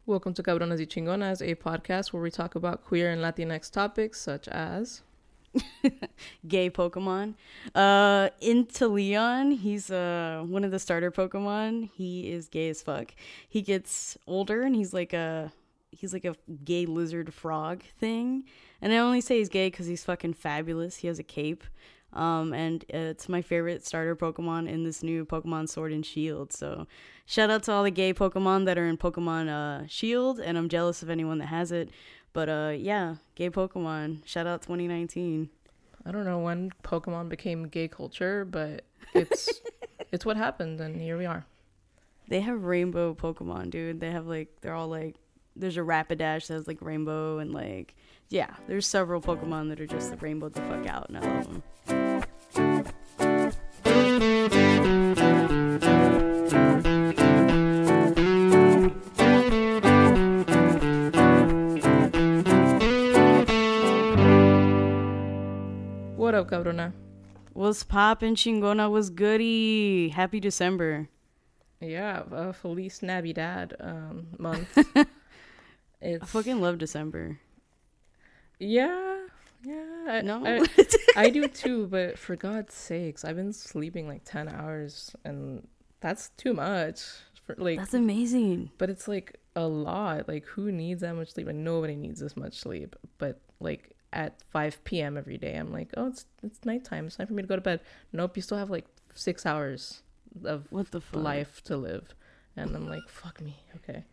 Welcome to Cabronas y Chingonas, a podcast where we talk about queer and Latinx topics such as gay Pokemon. Into Leon, he's one of the starter Pokemon. He is gay as fuck. He gets older and he's like a gay lizard frog thing. And I only say he's gay because he's fucking fabulous. He has a cape. And it's my favorite starter Pokemon in this new Pokemon Sword and Shield. So shout out to all the gay Pokemon that are in Pokemon Shield, and I'm jealous of anyone that has it. But yeah, gay Pokemon. Shout out 2019. I don't know when Pokemon became gay culture, but it's it's what happened, and here we are. They have rainbow Pokemon, dude. They're all like, there's a Rapidash that has like rainbow, and like, yeah, there's several Pokemon that are just like rainbowed the fuck out, and I love them. What up, cabrona? What's poppin', chingona? Was goody? Happy December. Yeah, Feliz Navidad month. I fucking love December. Yeah. No? I do too, but for God's sakes, I've been sleeping like 10 hours, and that's too much. That's amazing. But it's like a lot. Like, who needs that much sleep? And nobody needs this much sleep. But like at 5 p.m. every day, I'm like, oh, it's nighttime. It's time for me to go to bed. Nope, you still have like 6 hours of what the fuck? Life to live. And I'm like, fuck me. Okay.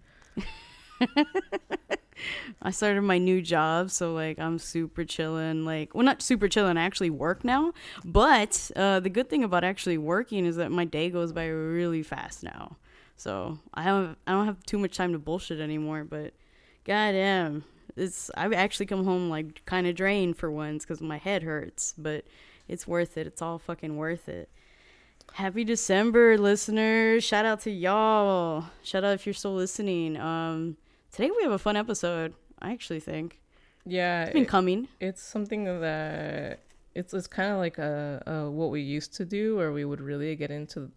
I started my new job, so like I'm super chilling. Like, well, not super chilling. I actually work now, but the good thing about actually working is that my day goes by really fast now. So I don't have too much time to bullshit anymore. But goddamn, I've actually come home like kind of drained for once because my head hurts. But it's worth it. It's all fucking worth it. Happy December, listeners! Shout out to y'all. Shout out if you're still listening. Today we have a fun episode, I actually think. Yeah. It's been coming. It's something that it's kind of like a what we used to do, where we would really get into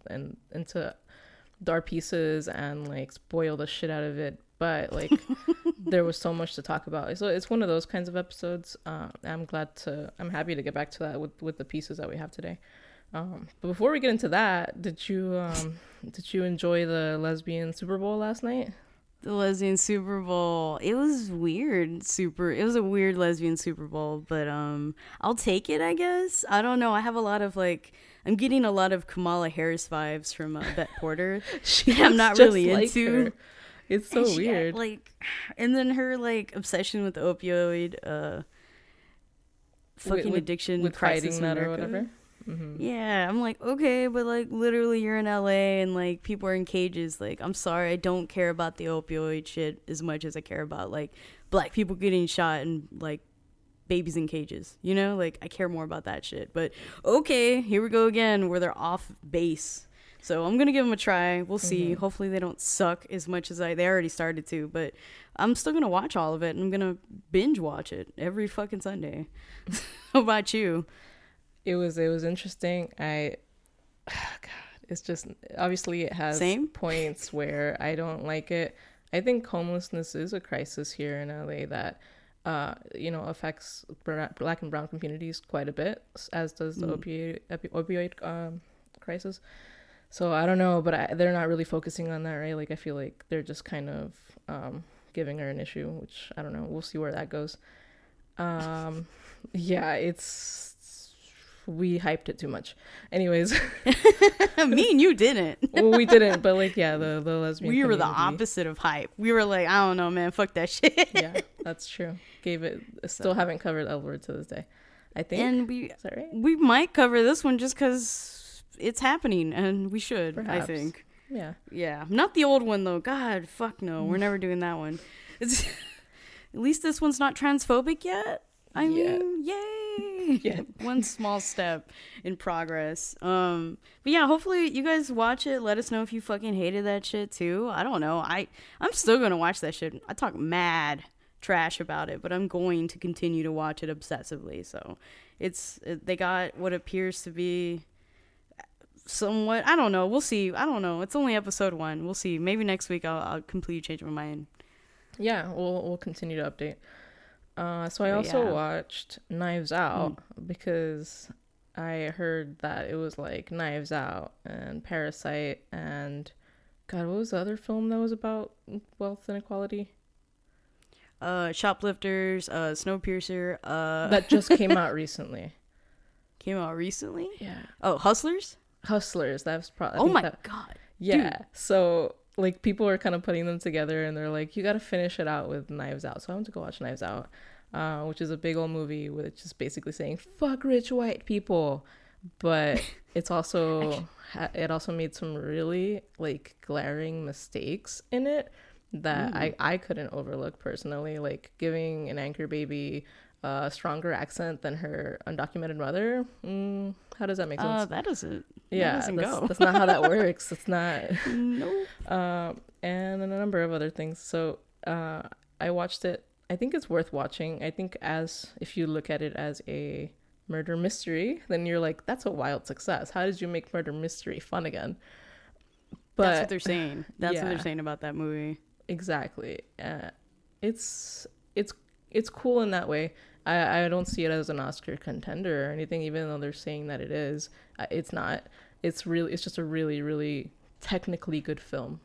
our pieces and like spoil the shit out of it. But like there was so much to talk about. So it's one of those kinds of episodes. I'm happy to get back to that with the pieces that we have today. But before we get into that, did you enjoy the lesbian Super Bowl last night? The lesbian Super Bowl. It was weird. It was a weird lesbian Super Bowl, but I'll take it, I guess. I don't know. I have a lot of I'm getting a lot of Kamala Harris vibes from Bette Porter. I'm not really into. Her. It's so weird. And then her obsession with the opioid fucking addiction with crisis fighting that America. Or whatever. Mm-hmm. Yeah, I'm like, okay, but literally you're in LA and people are in cages. I'm sorry, I don't care about the opioid shit as much as I care about black people getting shot and babies in cages, you know? I care more about that shit. But okay, here we go again where they're off base. So I'm gonna give them a try. We'll see. Mm-hmm. Hopefully they don't suck as much as they already started to, but I'm still gonna watch all of it and I'm gonna binge watch it every fucking Sunday. How about you? It was interesting. God, it's just, obviously it has points where I don't like it. I think homelessness is a crisis here in LA that, affects black and brown communities quite a bit, as does the opioid crisis. So I don't know, but they're not really focusing on that, right? I feel like they're just kind of giving her an issue, which I don't know. We'll see where that goes. Yeah, we hyped it too much. Anyways. Me and you didn't. Well, we didn't, but the lesbian we were community. The opposite of hype. We were like, I don't know, man, fuck that shit. Yeah, that's true. Still haven't covered L Word to this day, I think. And is that right? We might cover this one just because it's happening, and we should. Perhaps. I think. Yeah. Not the old one though. God, fuck no, we're never doing that one. At least this one's not transphobic yet. I mean, yay! Yeah. One small step in progress. But yeah, hopefully you guys watch it. Let us know if you fucking hated that shit too. I don't know. I'm still gonna watch that shit. I talk mad trash about it, but I'm going to continue to watch it obsessively. So they got what appears to be somewhat. I don't know. We'll see. I don't know. It's only episode 1. We'll see. Maybe next week I'll completely change my mind. Yeah, we'll continue to update. So I also watched Knives Out because I heard that it was like Knives Out and Parasite and God, what was the other film that was about wealth inequality? Shoplifters, Snowpiercer. That just came out recently. Came out recently? Yeah. Oh, Hustlers? Hustlers. That was probably. Oh my God. Yeah. Dude. So like people are kind of putting them together, and they're like, you got to finish it out with Knives Out. So I went to go watch Knives Out, which is a big old movie which is basically saying fuck rich white people, but it's also it also made some really like glaring mistakes in it that I couldn't overlook personally, like giving an anchor baby a stronger accent than her undocumented mother. How does that make sense? That doesn't. Yeah, that doesn't that's not how that works. It's not. Nope. And a number of other things. So I watched it. I think it's worth watching. I think if you look at it as a murder mystery, then you're like, that's a wild success. How did you make murder mystery fun again? But that's what they're saying. That's what they're saying about that movie. Exactly. It's cool in that way. I don't see it as an Oscar contender or anything, even though they're saying that it is. It's not. It's just a really, really technically good film.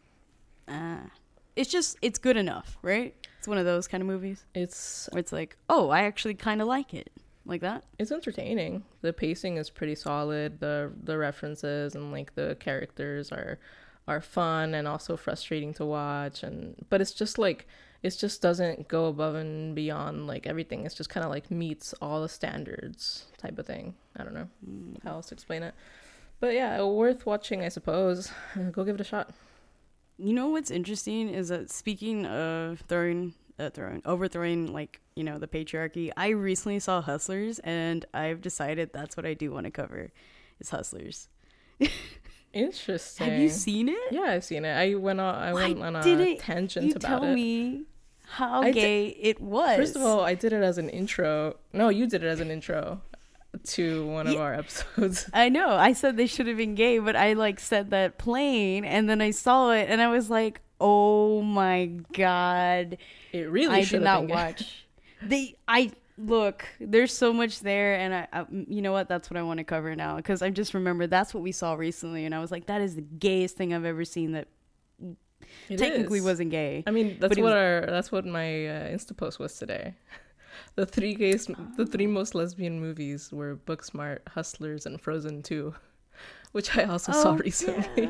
It's good enough, right? It's one of those kind of movies. Where it's like, oh, I actually kind of like it. Like that. It's entertaining. The pacing is pretty solid. The references and like the characters are fun and also frustrating to watch, but it's just like it just doesn't go above and beyond like everything. It's just kind of like meets all the standards type of thing. I don't know how else to explain it, but yeah, worth watching, I suppose. Go give it a shot. You know what's interesting is that speaking of overthrowing like, you know, the patriarchy, I recently saw Hustlers and I've decided that's what I do want to cover is Hustlers. Interesting. Have you seen it? Yeah, I've seen it. I went on a tangent about it. Tell me how gay it was. First of all, I did it as an intro. No, you did it as an intro to one of our episodes. I know. I said they should have been gay, but I like said that plain, and then I saw it and I was like, oh my God. It really should have been gay. Look, there's so much there, and I you know what? That's what I want to cover now, because I just remember that's what we saw recently, and I was like, that is the gayest thing I've ever seen that technically wasn't gay. I mean, that's what my Insta post was today. The three most lesbian movies were Booksmart, Hustlers, and Frozen 2, which I also saw recently.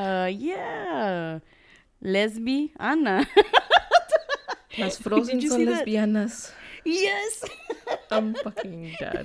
Yeah. Lesbi Anna. Las Frozen son lesbianas. Yes. I'm fucking dead.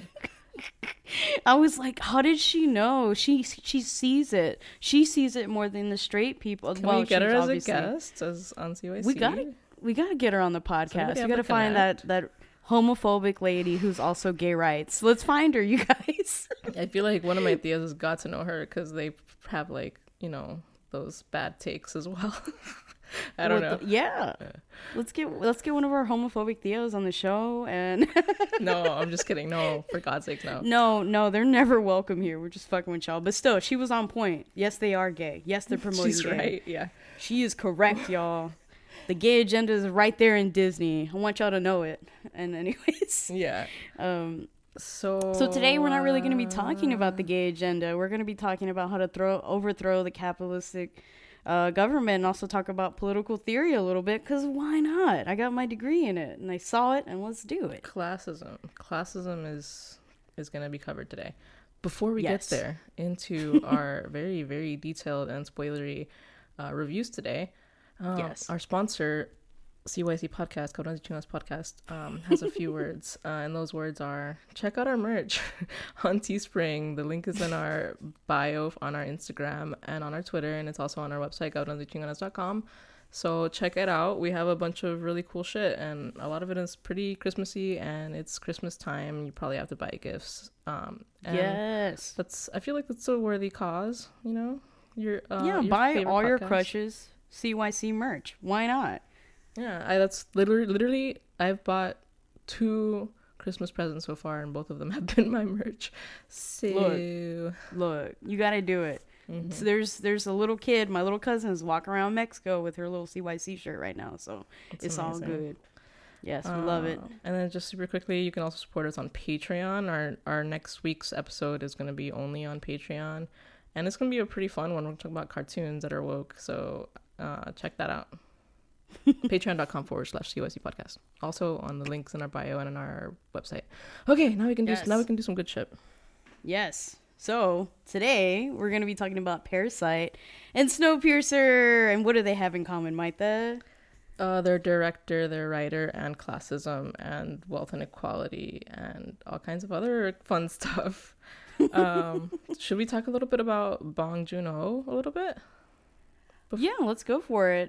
I was like, how did she know? She sees it. She sees it more than the straight people. Can we get her as a guest on CYC? We gotta get her on the podcast. We gotta find that homophobic lady who's also gay rights. Let's find her, you guys. I feel like one of my tias has got to know her because they have like, you know, those bad takes as well. I don't know. Let's get one of our homophobic tios on the show. And no, I'm just kidding. No, for God's sake, no. No, they're never welcome here. We're just fucking with y'all. But still, she was on point. Yes, they are gay. Yes, they're promoting She's gay. Right, yeah. She is correct, y'all. The gay agenda is right there in Disney. I want y'all to know it. And anyways. Yeah. So today we're not really going to be talking about the gay agenda. We're going to be talking about how to overthrow the capitalistic government, and also talk about political theory a little bit, because why not? I got my degree in it and I saw it, and let's do it. Classism is going to be covered today. Before we get there into our very, very detailed and spoilery reviews today, our sponsor, CYC Podcast, Cabrones y Chingas Podcast, has a few words, and those words are: check out our merch on Teespring. The link is in our bio on our Instagram and on our Twitter, and it's also on our website, cabronesychinganas.com. So check it out. We have a bunch of really cool shit, and a lot of it is pretty Christmassy, and it's Christmas time. You probably have to buy gifts. Yes, I feel like that's a worthy cause. You know, buy all your crushes CYC merch. Why not? Yeah, that's literally I've bought 2 Christmas presents so far, and both of them have been my merch. So look, you gotta do it. So there's a little kid, my little cousin is walking around Mexico with her little CYC shirt right now, so it's all good. Yes, we love it. And then just super quickly, you can also support us on Patreon. Our next week's episode is going to be only on Patreon, and it's going to be a pretty fun one. We're talking about cartoons that are woke, so check that out. Patreon.com/CYC podcast. Also on the links in our bio and on our website. Okay, now we can do some good shit. Yes. So today we're going to be talking about Parasite and Snowpiercer. And what do they have in common, Maite? Their director, their writer, and classism, and wealth inequality, and all kinds of other fun stuff. Should we talk a little bit about Bong Joon-ho a little bit? Yeah, let's go for it.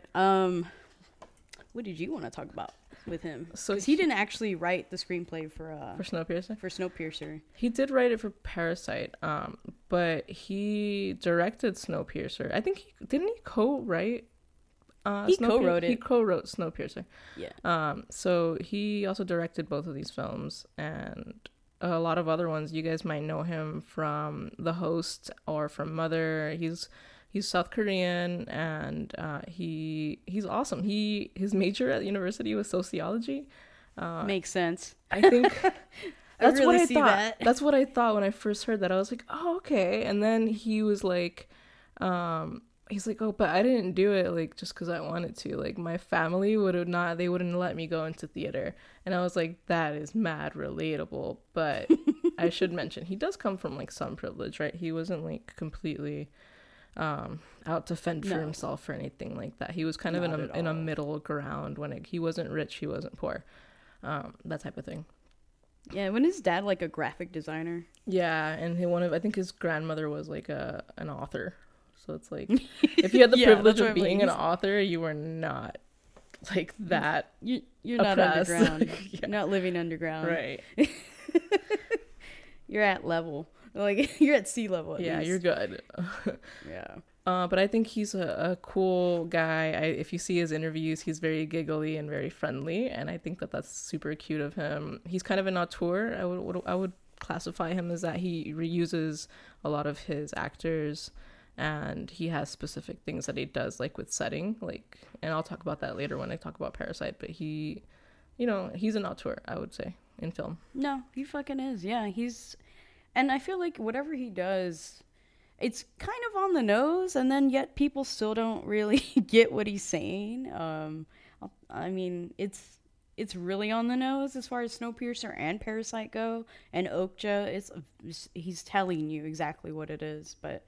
What did you want to talk about with him? So he didn't actually write the screenplay for Snowpiercer. For Snowpiercer, he did write it for Parasite, but he directed Snowpiercer. I think didn't he co-write? He co-wrote it. He co-wrote Snowpiercer. Yeah. So he also directed both of these films and a lot of other ones. You guys might know him from The Host or from Mother. He's South Korean, and he's awesome. His major at university was sociology. Makes sense. I think that's really what I thought. That. That's what I thought when I first heard that. I was like, oh, okay. And then he was like, he's like, oh, but I didn't do it like just because I wanted to. Like my family they wouldn't let me go into theater. And I was like, that is mad relatable. But I should mention he does come from like some privilege, right? He wasn't like completely out to fend for himself or anything like that. He was kind of in a middle ground when he wasn't rich, he wasn't poor, that type of thing. Yeah, when his dad like a graphic designer. Yeah, and I think his grandmother was like an author. So it's like if you had the privilege of being an author, you were not like that. You're not underground. Yeah. You're not living underground. Right. You're at level. Like you're at sea level. Yeah, you're good. Yeah. But I think he's a cool guy. If you see his interviews, he's very giggly and very friendly, and I think that's super cute of him. He's kind of an auteur. I would classify him as that. He reuses a lot of his actors, and he has specific things that he does, like with setting, like, and I'll talk about that later when I talk about Parasite. But he's an auteur, I would say, in film. No, he fucking is. Yeah, and I feel like whatever he does, it's kind of on the nose, and then yet people still don't really get what he's saying. I mean, it's really on the nose as far as Snowpiercer and Parasite go, and Okja, he's telling you exactly what it is, but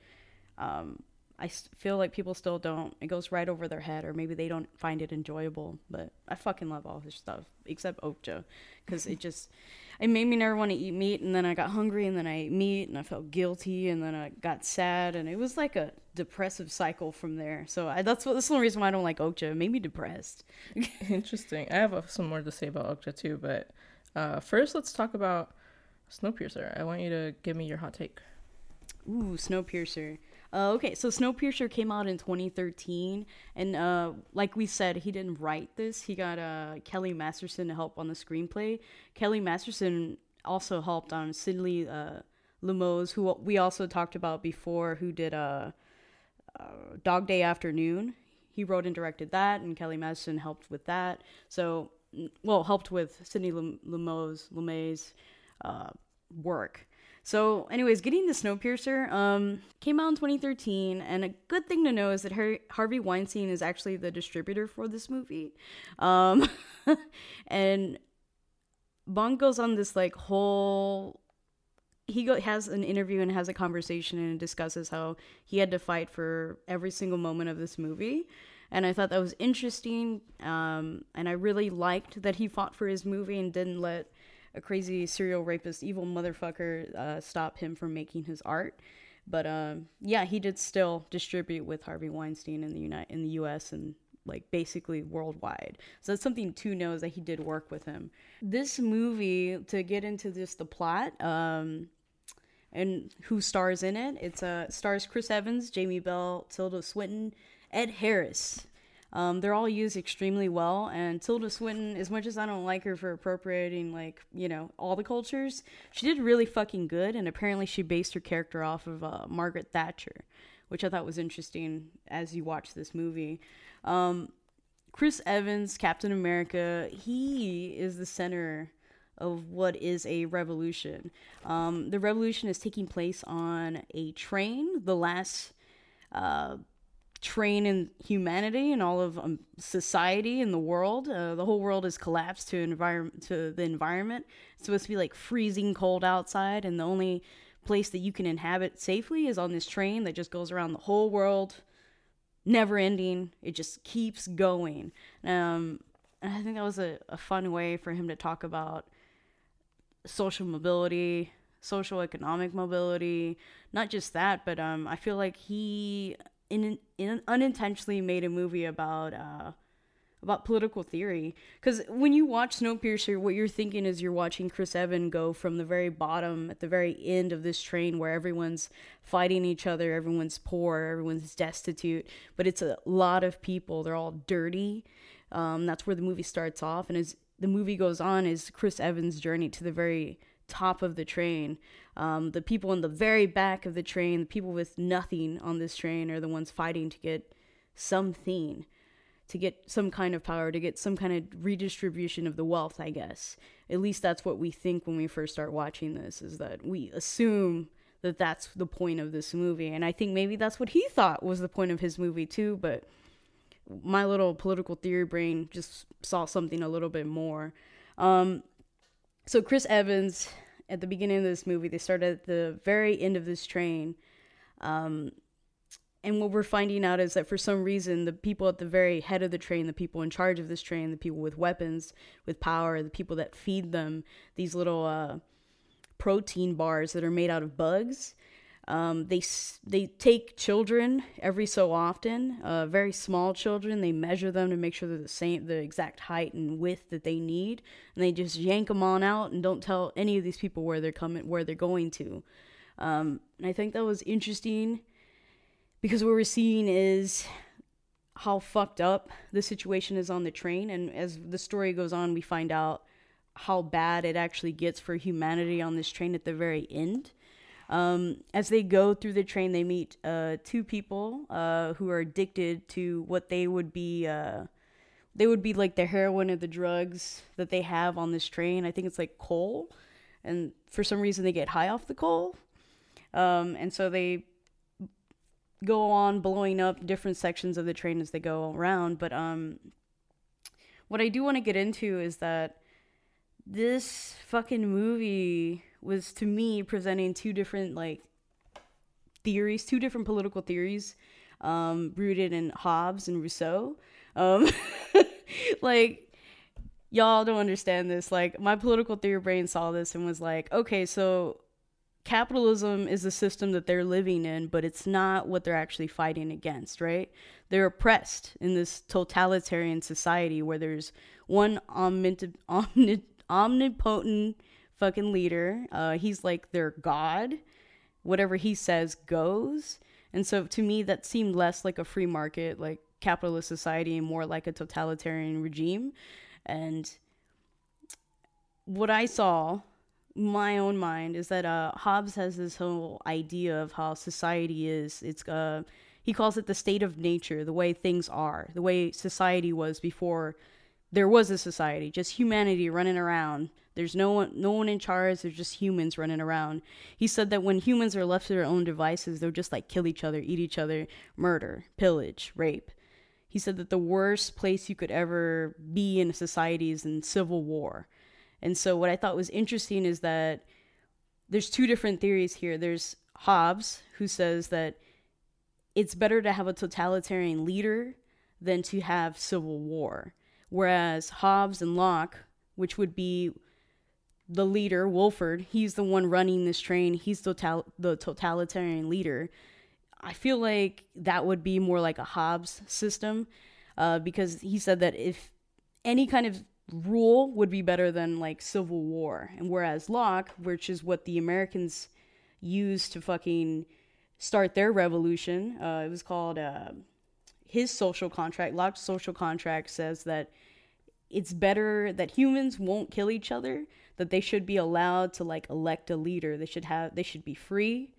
I feel like people still don't. It goes right over their head, or maybe they don't find it enjoyable. But I fucking love all his stuff, except Okja, because it made me never want to eat meat, and then I got hungry, and then I ate meat, and I felt guilty, and then I got sad, and it was like a depressive cycle from there. So that's the only reason why I don't like Okja. It made me depressed. Interesting. I have some more to say about Okja too, but first let's talk about Snowpiercer. I want you to give me your hot take. Ooh, Snowpiercer. Okay, so Snowpiercer came out in 2013, and like we said, he didn't write this. He got Kelly Masterson to help on the screenplay. Kelly Masterson also helped on Sidney Lumet, who we also talked about before, who did Dog Day Afternoon. He wrote and directed that, and Kelly Masterson helped with that. So, helped with Sidney Lumet's work. So, anyways, getting to Snowpiercer came out in 2013, and a good thing to know is that Harvey Weinstein is actually the distributor for this movie. And Bong goes on this like whole... has an interview and has a conversation and discusses how he had to fight for every single moment of this movie. And I thought that was interesting, and I really liked that he fought for his movie and didn't let a crazy serial rapist, evil motherfucker, stop him from making his art. But yeah, he did still distribute with Harvey Weinstein in the U.S. and like basically worldwide. So that's something to know, is that he did work with him. This movie, to get into the plot, and who stars in it, it stars Chris Evans, Jamie Bell, Tilda Swinton, Ed Harris. They're all used extremely well, and Tilda Swinton, as much as I don't like her for appropriating, like, all the cultures, she did really fucking good, and apparently she based her character off of Margaret Thatcher, which I thought was interesting as you watch this movie. Chris Evans, Captain America, he is the center of what is a revolution. The revolution is taking place on a train, the last train in humanity and all of society in the world. The whole world has collapsed to the environment. It's supposed to be like freezing cold outside, and the only place that you can inhabit safely is on this train that just goes around the whole world, never ending. It just keeps going. And I think that was a fun way for him to talk about social mobility, social economic mobility. Not just that, but I feel like he unintentionally made a movie about political theory. Because when you watch Snowpiercer, what you're thinking is you're watching Chris Evans go from the very bottom at the very end of this train where everyone's fighting each other, everyone's poor, everyone's destitute, but it's a lot of people. They're all dirty. That's where the movie starts off, and as the movie goes on is Chris Evans' journey to the very top of the train. The people in the very back of the train, the people with nothing on this train, are the ones fighting to get something, to get some kind of power, to get some kind of redistribution of the wealth, I guess. At least that's what we think when we first start watching this, is that we assume that that's the point of this movie. And I think maybe that's what he thought was the point of his movie too, but my little political theory brain just saw something a little bit more. So Chris Evans, at the beginning of this movie, they start at the very end of this train. And what we're finding out is that for some reason, the people at the very head of the train, the people in charge of this train, the people with weapons, with power, the people that feed them these little protein bars that are made out of bugs, they take children every so often, very small children. They measure them to make sure they're the exact height and width that they need, and they just yank them on out and don't tell any of these people where they're going to. And I think that was interesting, because what we're seeing is how fucked up the situation is on the train, and as the story goes on, we find out how bad it actually gets for humanity on this train at the very end. As they go through the train, they meet two people who are addicted to what they would be like the heroin or the drugs that they have on this train. I think it's like coal, and for some reason they get high off the coal, and so they go on blowing up different sections of the train as they go around. But what I do want to get into is that this fucking movie was, to me, presenting two different theories, two different political theories, rooted in Hobbes and Rousseau. Y'all don't understand this. My political theory brain saw this and was like, okay, so capitalism is the system that they're living in, but it's not what they're actually fighting against, right? They're oppressed in this totalitarian society where there's one omnipotent fucking leader. He's like their god. Whatever he says goes. And so to me, that seemed less like a free market, like capitalist society, and more like a totalitarian regime. And what I saw, my own mind, is that Hobbes has this whole idea of how society is. He calls it the state of nature, the way things are, the way society was before there was a society, just humanity running around. There's no one in charge. There's just humans running around. He said that when humans are left to their own devices, they'll just kill each other, eat each other, murder, pillage, rape. He said that the worst place you could ever be in a society is in civil war. And so what I thought was interesting is that there's two different theories here. There's Hobbes, who says that it's better to have a totalitarian leader than to have civil war. Whereas Hobbes and Locke, which would be the leader, Wolford, he's the one running this train. He's the totalitarian leader. I feel like that would be more like a Hobbes system, because he said that if any kind of rule would be better than civil war. And whereas Locke, which is what the Americans used to fucking start their revolution, it was called his social contract. Locke's social contract says that it's better that humans won't kill each other, that they should be allowed to elect a leader. They should be free.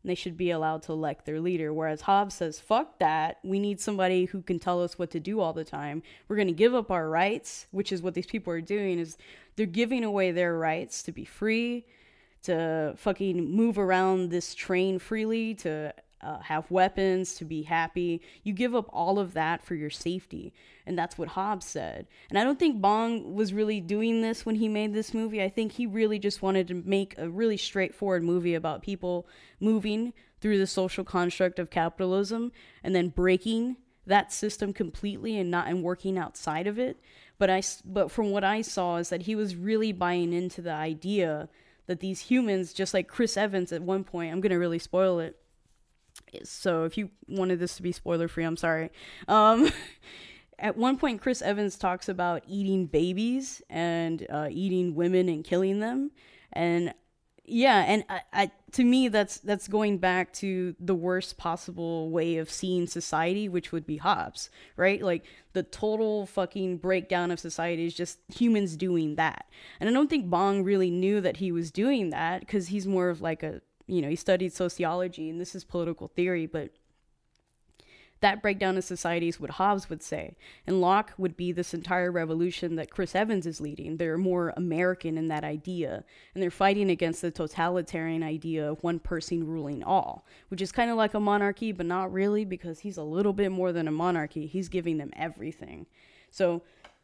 and they should be allowed to elect their leader. Whereas Hobbes says, fuck that. We need somebody who can tell us what to do all the time. We're going to give up our rights, which is what these people are doing, is they're giving away their rights to be free, to fucking move around this train freely, to have weapons, to be happy. You give up all of that for your safety. And that's what Hobbes said. And I don't think Bong was really doing this when he made this movie. I think he really just wanted to make a really straightforward movie about people moving through the social construct of capitalism and then breaking that system completely and working outside of it. But from what I saw is that he was really buying into the idea that these humans, just like Chris Evans at one point, I'm going to really spoil it, so if you wanted this to be spoiler free, I'm sorry. At one point, Chris Evans talks about eating babies and eating women and killing them. And yeah, and I to me, that's going back to the worst possible way of seeing society, which would be Hobbes, right? Like the total fucking breakdown of society is just humans doing that. And I don't think Bong really knew that he was doing that, because he's more of like he studied sociology, and this is political theory, but that breakdown of society is what Hobbes would say. And Locke would be this entire revolution that Chris Evans is leading. They're more American in that idea, and they're fighting against the totalitarian idea of one person ruling all, which is kind of like a monarchy, but not really, because he's a little bit more than a monarchy. He's giving them everything. So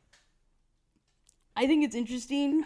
I think it's interesting,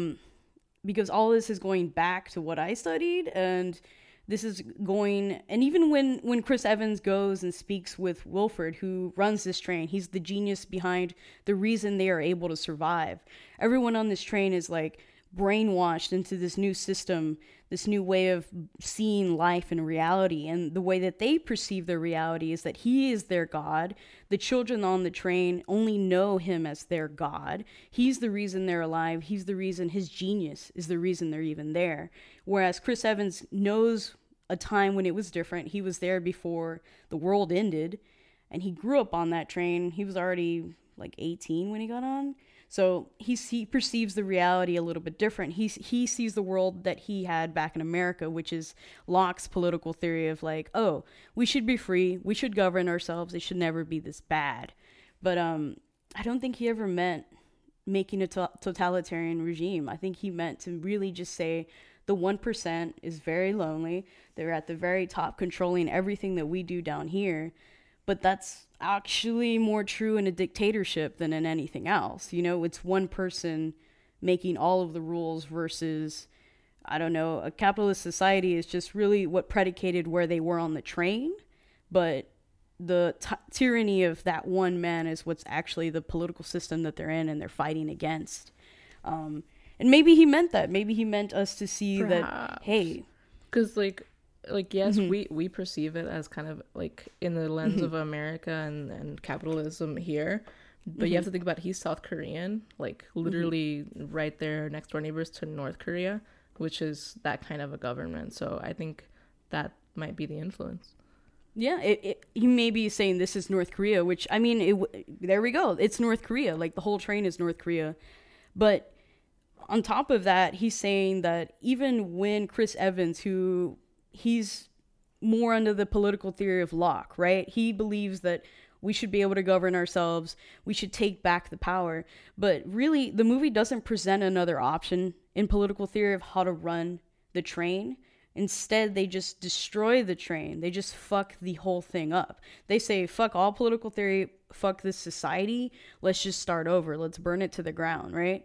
because all this is going back to what I studied, and this is going, and even when Chris Evans goes and speaks with Wilford, who runs this train, he's the genius behind the reason they are able to survive. Everyone on this train is like brainwashed into this new system, this new way of seeing life and reality. And the way that they perceive their reality is that he is their God. The children on the train only know him as their God. He's the reason they're alive. He's the reason, his genius is the reason they're even there. Whereas Chris Evans knows a time when it was different. He was there before the world ended, and he grew up on that train. He was already like 18 when he got on. So he perceives the reality a little bit different. He sees the world that he had back in America, which is Locke's political theory of like, oh, we should be free, we should govern ourselves, it should never be this bad. But I don't think he ever meant making a totalitarian regime. I think he meant to really just say the 1% is very lonely. They're at the very top, controlling everything that we do down here. But that's actually more true in a dictatorship than in anything else. It's one person making all of the rules versus, I don't know, a capitalist society is just really what predicated where they were on the train. But the tyranny of that one man is what's actually the political system that they're in and they're fighting against. And maybe he meant that. Maybe he meant us to see perhaps that, hey. Because, yes, we perceive it as kind of like in the lens of America and capitalism here, but you have to think about he's South Korean, like literally right there next door neighbors to North Korea, which is that kind of a government. So I think that might be the influence. Yeah, he may be saying this is North Korea, which, I mean, there we go. It's North Korea. Like the whole train is North Korea. But on top of that, he's saying that even when Chris Evans, who he's more under the political theory of Locke, right? He believes that we should be able to govern ourselves. We should take back the power. But really, the movie doesn't present another option in political theory of how to run the train. Instead, they just destroy the train. They just fuck the whole thing up. They say, fuck all political theory, fuck this society. Let's just start over. Let's burn it to the ground, right?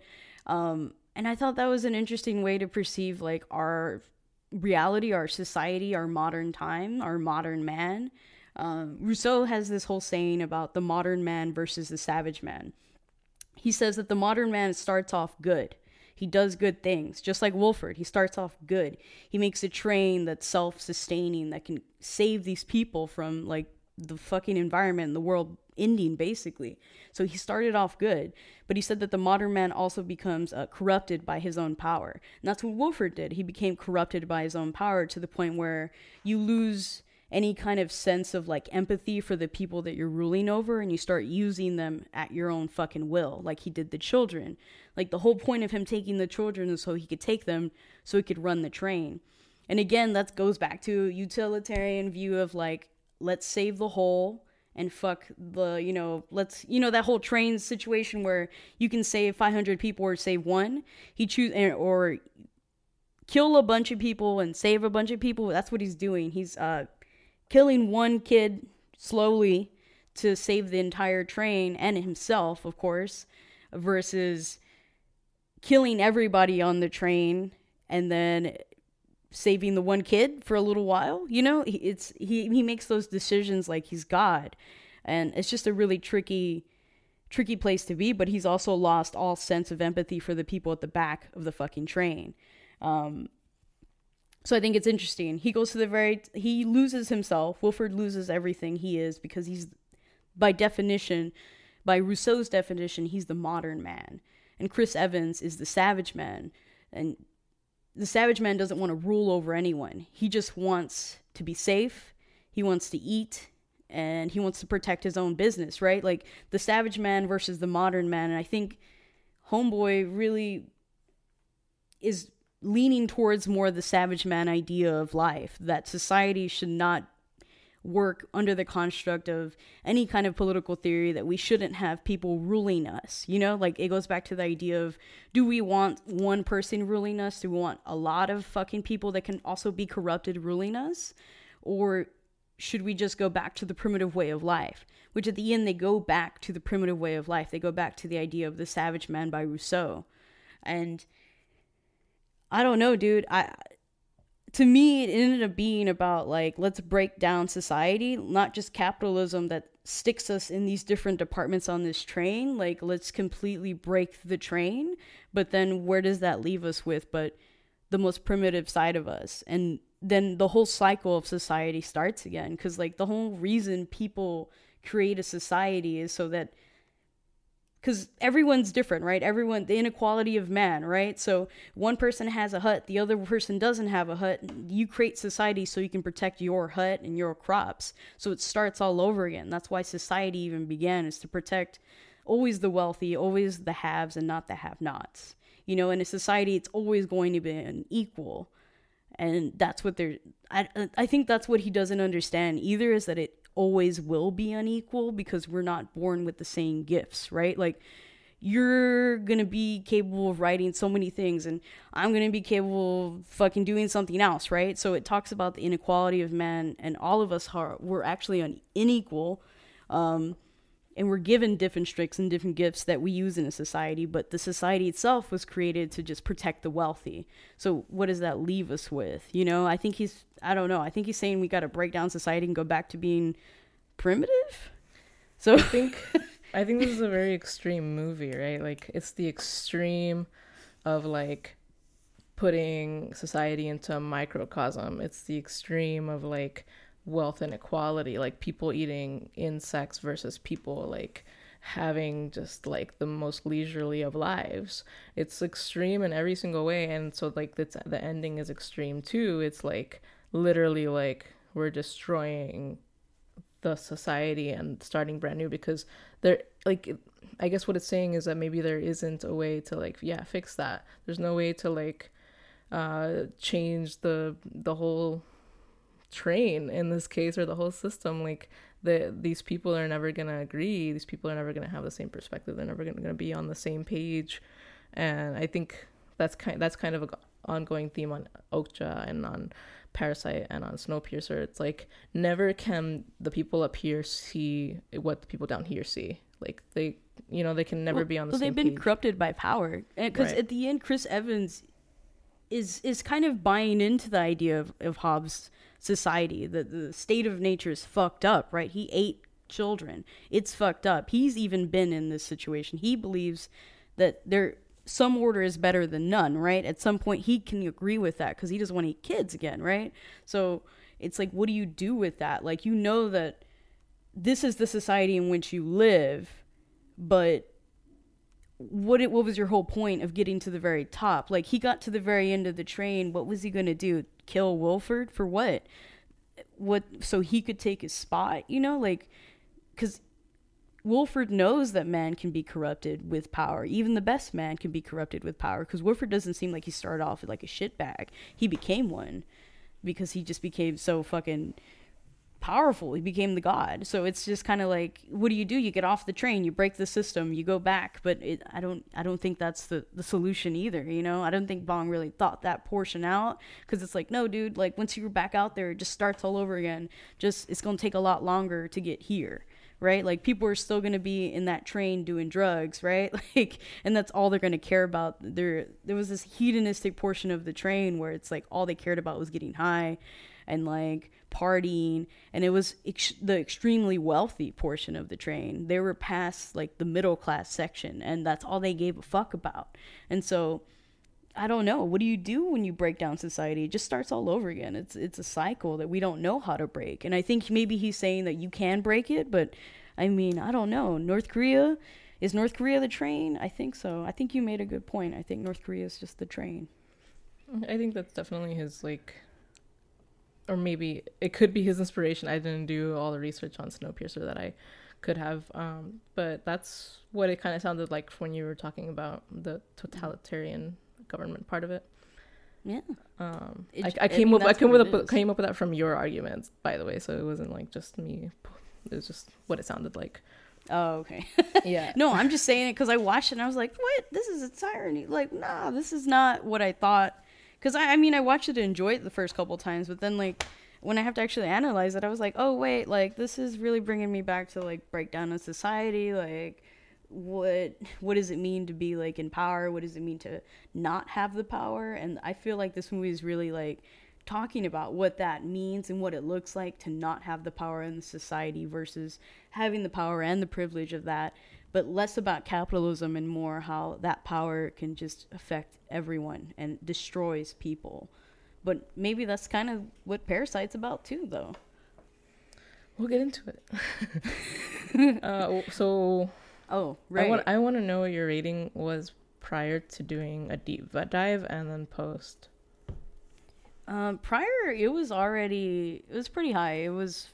And I thought that was an interesting way to perceive like our reality, our society, our modern time, our modern man. Rousseau has this whole saying about the modern man versus the savage man. He says that the modern man starts off good. He does good things, just like Wilford. He starts off good. He makes a train that's self-sustaining, that can save these people from like the fucking environment and the world ending, basically. So he started off good, but he said that the modern man also becomes corrupted by his own power. And that's what Wilford did. He became corrupted by his own power to the point where you lose any kind of sense of like empathy for the people that you're ruling over, and you start using them at your own fucking will, like he did the children. Like the whole point of him taking the children is so he could take them so he could run the train. And again, that goes back to utilitarian view of like, let's save the whole and fuck the, let's, that whole train situation where you can save 500 people or save one. He choose or kill a bunch of people and save a bunch of people. That's what he's doing. He's killing one kid slowly to save the entire train and himself, of course, versus killing everybody on the train and then saving the one kid for a little while. He makes those decisions like he's God, and it's just a really tricky place to be. But he's also lost all sense of empathy for the people at the back of the fucking train. So I think it's interesting. He goes to he loses himself. Wilford loses everything he is because he's, by definition, by Rousseau's definition, he's the modern man. And Chris Evans is the savage man. And the savage man doesn't want to rule over anyone. He just wants to be safe. He wants to eat. And he wants to protect his own business, right? Like the savage man versus the modern man. And I think Homeboy really is leaning towards more the savage man idea of life, that society should not work under the construct of any kind of political theory, that we shouldn't have people ruling us. Like it goes back to the idea of, do we want one person ruling us? Do we want a lot of fucking people that can also be corrupted ruling us? Or should we just go back to the primitive way of life? Which at the end, they go back to the primitive way of life. They go back to the idea of the savage man by Rousseau. And I don't know, dude. To me, it ended up being about like, let's break down society, not just capitalism that sticks us in these different departments on this train. Like, let's completely break the train. But then where does that leave us with but the most primitive side of us? And then the whole cycle of society starts again. Because like the whole reason people create a society is so that, because everyone's different, right? The inequality of man, right? So one person has a hut, the other person doesn't have a hut. You create society so you can protect your hut and your crops. So it starts all over again. That's why society even began, is to protect always the wealthy, always the haves and not the have-nots. In a society, it's always going to be an equal. And that's what I think that's what he doesn't understand either, is that it always will be unequal because we're not born with the same gifts, right? Like, you're gonna be capable of writing so many things and I'm gonna be capable of fucking doing something else, right? So it talks about the inequality of man, and all of us we're actually unequal, and we're given different strengths and different gifts that we use in a society, but the society itself was created to just protect the wealthy. So what does that leave us with? I think he's saying we got to break down society and go back to being primitive. So I think this is a very extreme movie, right? Like, it's the extreme of like putting society into a microcosm. It's the extreme of like wealth inequality, like people eating insects versus people like having just like the most leisurely of lives. It's extreme in every single way. And so like the ending is extreme too. It's like literally like we're destroying the society and starting brand new, because there, like, I guess what it's saying is that maybe there isn't a way to like fix that. There's no way to like change the whole train in this case, or the whole system. Like, these people are never gonna agree. These people are never gonna have the same perspective. They're never gonna be on the same page. And I think that's kind of an ongoing theme on Okja and on Parasite and on Snowpiercer. It's like, never can the people up here see what the people down here see. Like, they can never be on the same page. They've been corrupted by power, because at the end, Chris Evans is kind of buying into the idea of Hobbes' society. The state of nature is fucked up, right? He ate children. It's fucked up. He's even been in this situation. He believes that some order is better than none, right? At some point, he can agree with that because he doesn't want to eat kids again, right? So it's like, what do you do with that? Like, that this is the society in which you live, but what was your whole point of getting to the very top? Like, he got to the very end of the train. What was he going to do? Kill Wilford for what? So he could take his spot, like, because Wilford knows that man can be corrupted with power. Even the best man can be corrupted with power, because Wilford doesn't seem like he started off like a shitbag. He became one. because he just became so fucking powerful. He became the god. So it's just kind of like, what do? You get off the train, you break the system, you go back. But I don't think that's the solution either, you know? I don't think Bong really thought that portion out, because it's like, no, dude, like once you're back out there, it just starts all over again. Just, it's going to take a lot longer to get here, right? Like people are still going to be in that train doing drugs, right? Like, and that's all they're going to care about. There was this hedonistic portion of the train where it's like all they cared about was getting high and like partying, and it was the extremely wealthy portion of the train. They were past like the middle class section, and that's all they gave a fuck about. And so I don't know, what do you do when you break down society? It just starts all over again. It's a cycle that we don't know how to break. And I think maybe he's saying that you can break it, but I mean, I don't know. Is North Korea the train? I think so. I think you made a good point. I think North Korea is just the train. I think that's definitely his, like, or maybe it could be his inspiration. I didn't do all the research on Snowpiercer that I could have, but that's what it kind of sounded like when you were talking about the totalitarian government part of it. Yeah. I came up with that from your arguments, by the way, so it wasn't like just me. It was just what it sounded like. Oh, okay. Yeah. No, I'm just saying it because I watched it and I was like, what? This is a tyranny. Like, nah, this is not what I thought. Because, I mean, I watched it and enjoyed it the first couple times, but then, like, when I have to actually analyze it, I was like, oh, wait, like, this is really bringing me back to, like, breakdown of society. Like, what does it mean to be, like, in power? What does it mean to not have the power? And I feel like this movie is really, like, talking about what that means and what it looks like to not have the power in the society versus having the power and the privilege of that, but less about capitalism and more how that power can just affect everyone and destroys people. But maybe that's kind of what Parasite's about too, though. We'll get into it. So right. I want to know what your rating was prior to doing a deep dive and then post. Prior, it was pretty high. It was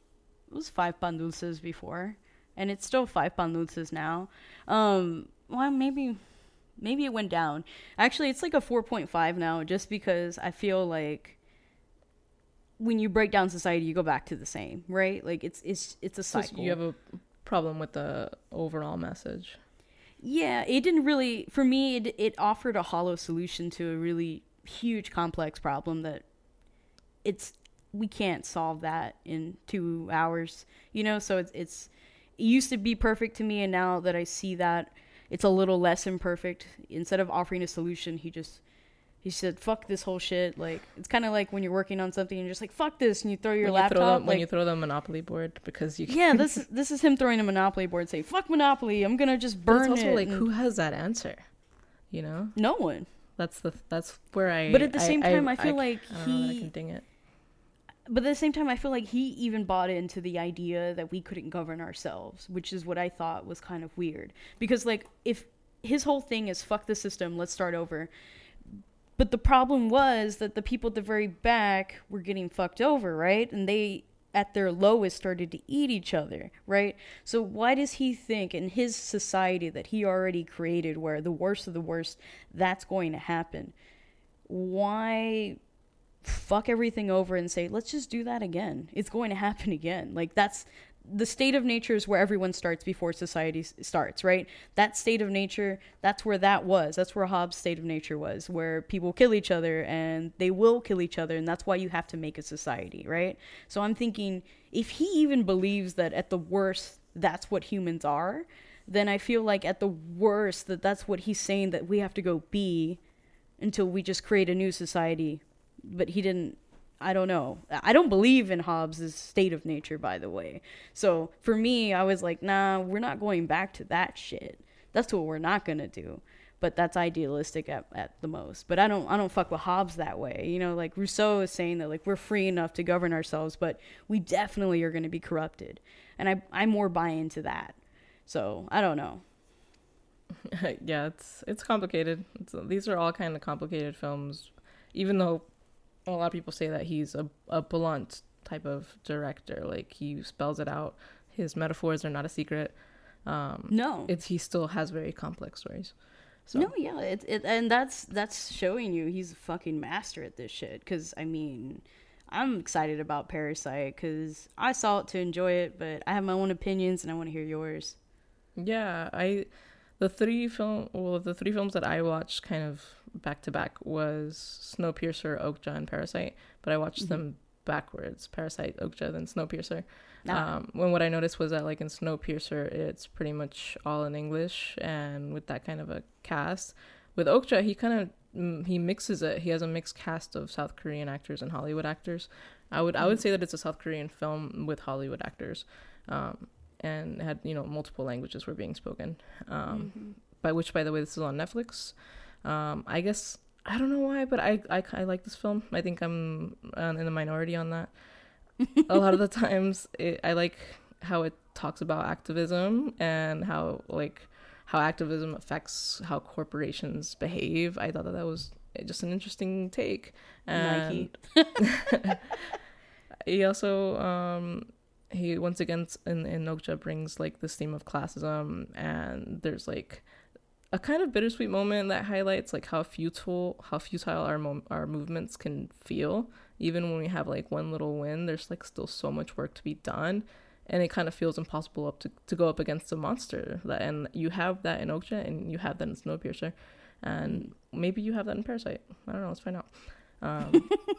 5 pan dulces before, and it's still 5 pan dulces now. Well, maybe it went down. Actually, it's like a 4.5 now, just because I feel like when you break down society, you go back to the same, right? Like it's a cycle. So you have a problem with the overall message. Yeah, it didn't really, for me, it offered a hollow solution to a really huge complex problem that we can't solve that in 2 hours, you know. So it used to be perfect to me, and now that I see that it's a little less imperfect, instead of offering a solution, he said fuck this whole shit. Like, it's kind of like when you're working on something and you're just like fuck this, and you throw your laptop when you throw the Monopoly board, because you yeah, this is him throwing a Monopoly board, say fuck Monopoly, I'm gonna just burn it. It's also like, who has that answer, you know? No one. That's where I. But at the same time, I feel like I don't know that I can ding it. But at the same time, I feel like he even bought into the idea that we couldn't govern ourselves, which is what I thought was kind of weird. Because, like, if his whole thing is fuck the system, let's start over. But the problem was that the people at the very back were getting fucked over, right? And they, at their lowest, started to eat each other, right? So why does he think in his society that he already created, where the worst of the worst, that's going to happen? Why fuck everything over and say, let's just do that again? It's going to happen again. Like, that's the state of nature, is where everyone starts before society starts, right? That state of nature, that's where Hobbes' state of nature was, where people kill each other and they will kill each other, and that's why you have to make a society, right? So I'm thinking, if he even believes that at the worst that's what humans are, then I feel like at the worst that's what he's saying that we have to go be until we just create a new society. But he didn't, I don't know. I don't believe in Hobbes' state of nature, by the way. So for me, I was like, nah, we're not going back to that shit. That's what we're not going to do. But that's idealistic at the most. But I don't fuck with Hobbes that way. You know, like Rousseau is saying that, like, we're free enough to govern ourselves, but we definitely are going to be corrupted. And I more buy into that. So I don't know. Yeah, it's complicated. These are all kind of complicated films, even though a lot of people say that he's a blunt type of director. Like, he spells it out. His metaphors are not a secret. No, he still has very complex stories. So. No, yeah, and that's showing you he's a fucking master at this shit. Because I mean, I'm excited about Parasite because I saw it to enjoy it, but I have my own opinions and I want to hear yours. Yeah, the three films that I watched kind of back to back was Snowpiercer, Okja, and Parasite, but I watched them backwards: Parasite, Okja, then Snowpiercer. When what I noticed was that, like, in Snowpiercer, it's pretty much all in English, and with that kind of a cast. With Okja, he mixes it. He has a mixed cast of South Korean actors and Hollywood actors. I would say that it's a South Korean film with Hollywood actors, and it had, multiple languages were being spoken. By the way, this is on Netflix. I guess I don't know why, but I like this film. I think I'm in the minority on that. A lot of the times, I like how it talks about activism and how activism affects how corporations behave. I thought that was just an interesting take. And Nike. He also he once again in Okja brings like this theme of classism, and there's like a kind of bittersweet moment that highlights like how futile our movements can feel. Even when we have like one little win, there's like still so much work to be done. And it kind of feels impossible to go up against a monster. And you have that in Okja, and you have that in Snowpiercer, and maybe you have that in Parasite. I don't know. Let's find out.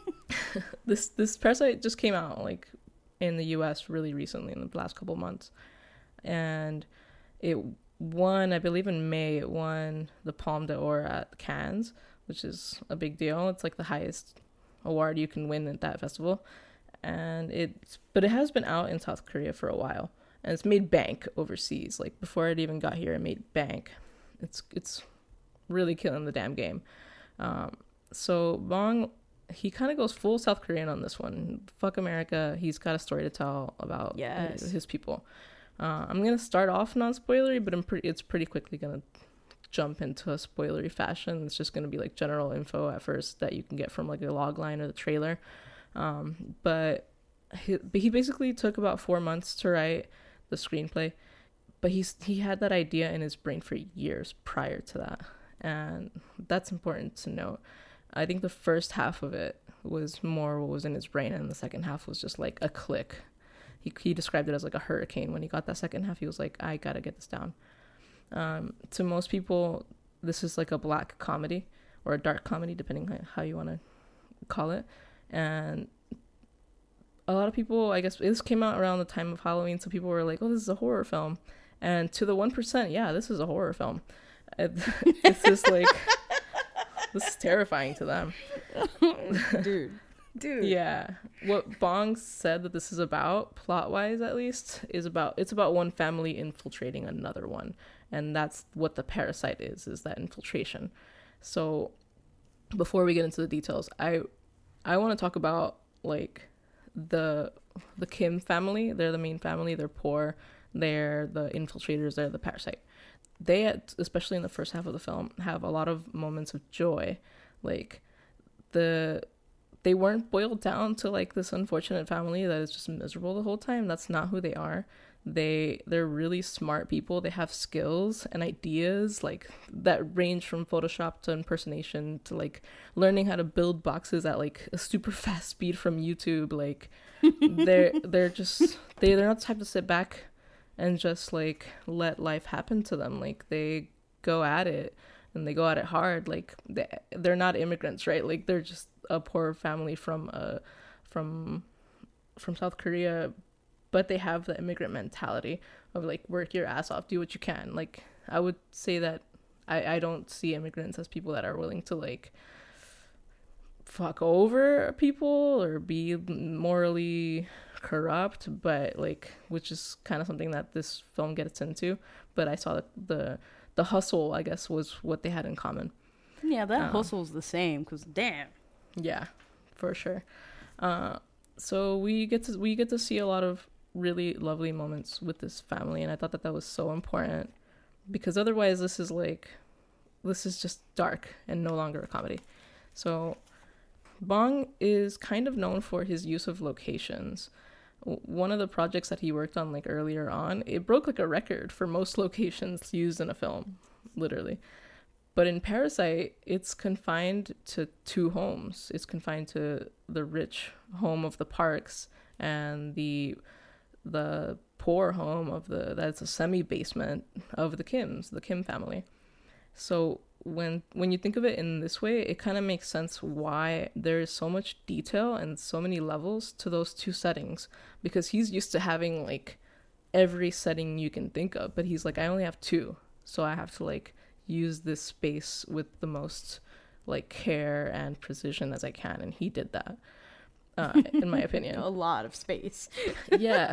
This Parasite just came out like in the U.S. really recently, in the last couple months, and it won, I believe in May, it won the Palme d'Or at Cannes, which is a big deal. It's like the highest award you can win at that festival. But it has been out in South Korea for a while, and it's made bank overseas. Like before it even got here, it made bank. It's really killing the damn game. So Bong, he kind of goes full South Korean on this one. Fuck America. He's got a story to tell about his people. I'm gonna start off non-spoilery, but it's pretty quickly gonna jump into a spoilery fashion. It's just gonna be like general info at first that you can get from like a log line or the trailer. But he basically took about 4 months to write the screenplay, but he had that idea in his brain for years prior to that, and that's important to note. I think the first half of it was more what was in his brain, and the second half was just like a click. He described it as like a hurricane. When he got that second half, he was like, I gotta get this down. To most people, this is like a black comedy or a dark comedy, depending on how you want to call it. And a lot of people, I guess, this came out around the time of Halloween, so people were like, oh, this is a horror film. And to the 1%, yeah, this is a horror film. It's just like, this is terrifying to them. Dude. Yeah. What Bong said that this is about, plot-wise at least, it's about one family infiltrating another one. And that's what the Parasite is that infiltration. So before we get into the details, I want to talk about like the Kim family. They're the main family. They're poor. They're the infiltrators. They're the Parasite. They, especially in the first half of the film, have a lot of moments of joy. Like they weren't boiled down to like this unfortunate family that is just miserable the whole time. That's not who they are. They're really smart people. They have skills and ideas like that range from Photoshop to impersonation to like learning how to build boxes at like a super fast speed from YouTube. Like they're not the type to sit back and just like let life happen to them. Like they go at it, and they go at it hard. Like they're not immigrants, right? Like they're just a poor family from South Korea, but they have the immigrant mentality of like work your ass off, do what you can. Like I would say that I don't see immigrants as people that are willing to like fuck over people or be morally corrupt, but like, which is kind of something that this film gets into. But I saw that the hustle, I guess, was what they had in common. Yeah, that hustle's the same, because damn. Yeah, for sure. So we get to see a lot of really lovely moments with this family, and I thought that was so important, because otherwise this is just dark and no longer a comedy. So Bong is kind of known for his use of locations. One of the projects that he worked on like earlier on, it broke like a record for most locations used in a film, literally. But in Parasite, it's confined to two homes. It's confined to the rich home of the Parks and the poor home of that's a semi-basement of the Kims, the Kim family. So when you think of it in this way, it kind of makes sense why there is so much detail and so many levels to those two settings, because he's used to having like every setting you can think of, but he's like, I only have two, so I have to like use this space with the most like care and precision as I can, and he did that, in my opinion. A lot of space. Yeah.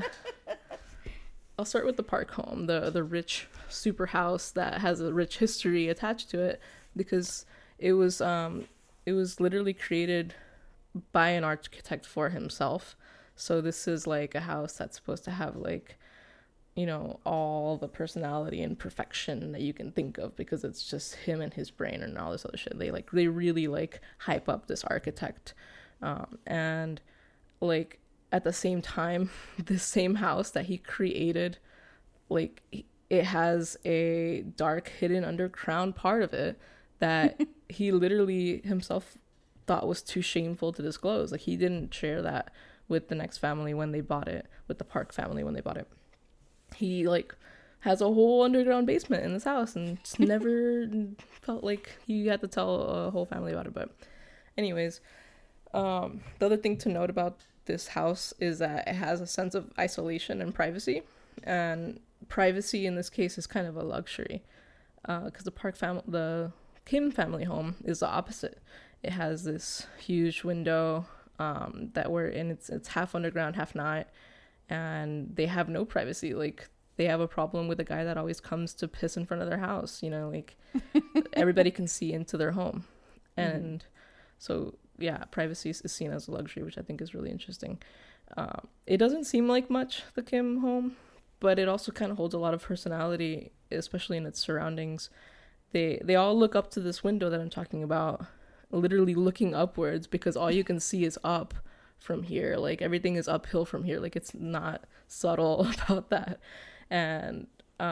I'll start with the Park home, the rich super house that has a rich history attached to it, because it was literally created by an architect for himself. So this is like a house that's supposed to have like, you know, all the personality and perfection that you can think of, because it's just him and his brain and all this other shit. They really like hype up this architect, and like at the same time, this same house that he created, like it has a dark hidden underground part of it that he literally himself thought was too shameful to disclose. Like he didn't share that with the next family when they bought it, with the Park family when they bought it. He like has a whole underground basement in this house and just never felt like he had to tell a whole family about it. But anyways, the other thing to note about this house is that it has a sense of isolation and privacy, and privacy in this case is kind of a luxury, because the Kim family home is the opposite. It has this huge window that we're in. It's half underground, half not, and they have no privacy. Like they have a problem with a guy that always comes to piss in front of their house, you know, like everybody can see into their home. And so yeah, privacy is seen as a luxury, which I think is really interesting. It doesn't seem like much, the Kim home, but it also kind of holds a lot of personality, especially in its surroundings. They all look up to this window that I'm talking about, literally looking upwards, because all you can see is up from here. Like everything is uphill from here. Like it's not subtle about that. And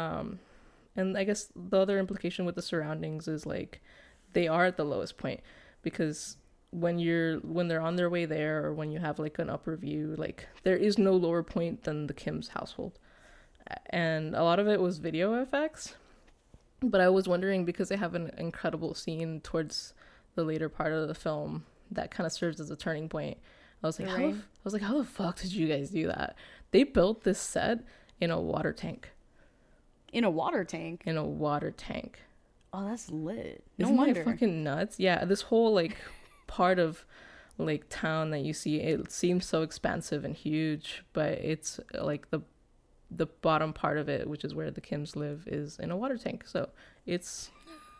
I guess the other implication with the surroundings is like they are at the lowest point, because when they're on their way there, or when you have like an upper view, like there is no lower point than the Kim's household. And a lot of it was video effects, but I was wondering, because they have an incredible scene towards the later part of the film that kind of serves as a turning point. I was like, how the fuck did you guys do that? They built this set in a water tank. In a water tank? In a water tank. Oh, that's lit. Isn't that fucking nuts? Yeah, this whole like part of like town that you see, it seems so expansive and huge, but it's like the bottom part of it, which is where the Kims live, is in a water tank. So it's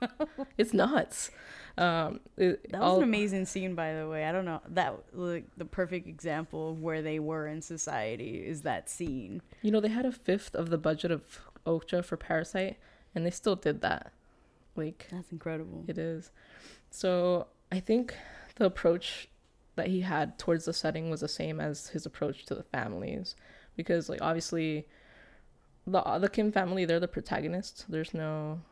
nuts. That was an amazing scene, by the way. I don't know, that like the perfect example of where they were in society is that scene. You know, they had a fifth of the budget of Okja for Parasite, and they still did that. Like, that's incredible. It is. So I think the approach that he had towards the setting was the same as his approach to the families, because like obviously the Kim family, they're the protagonists. There's no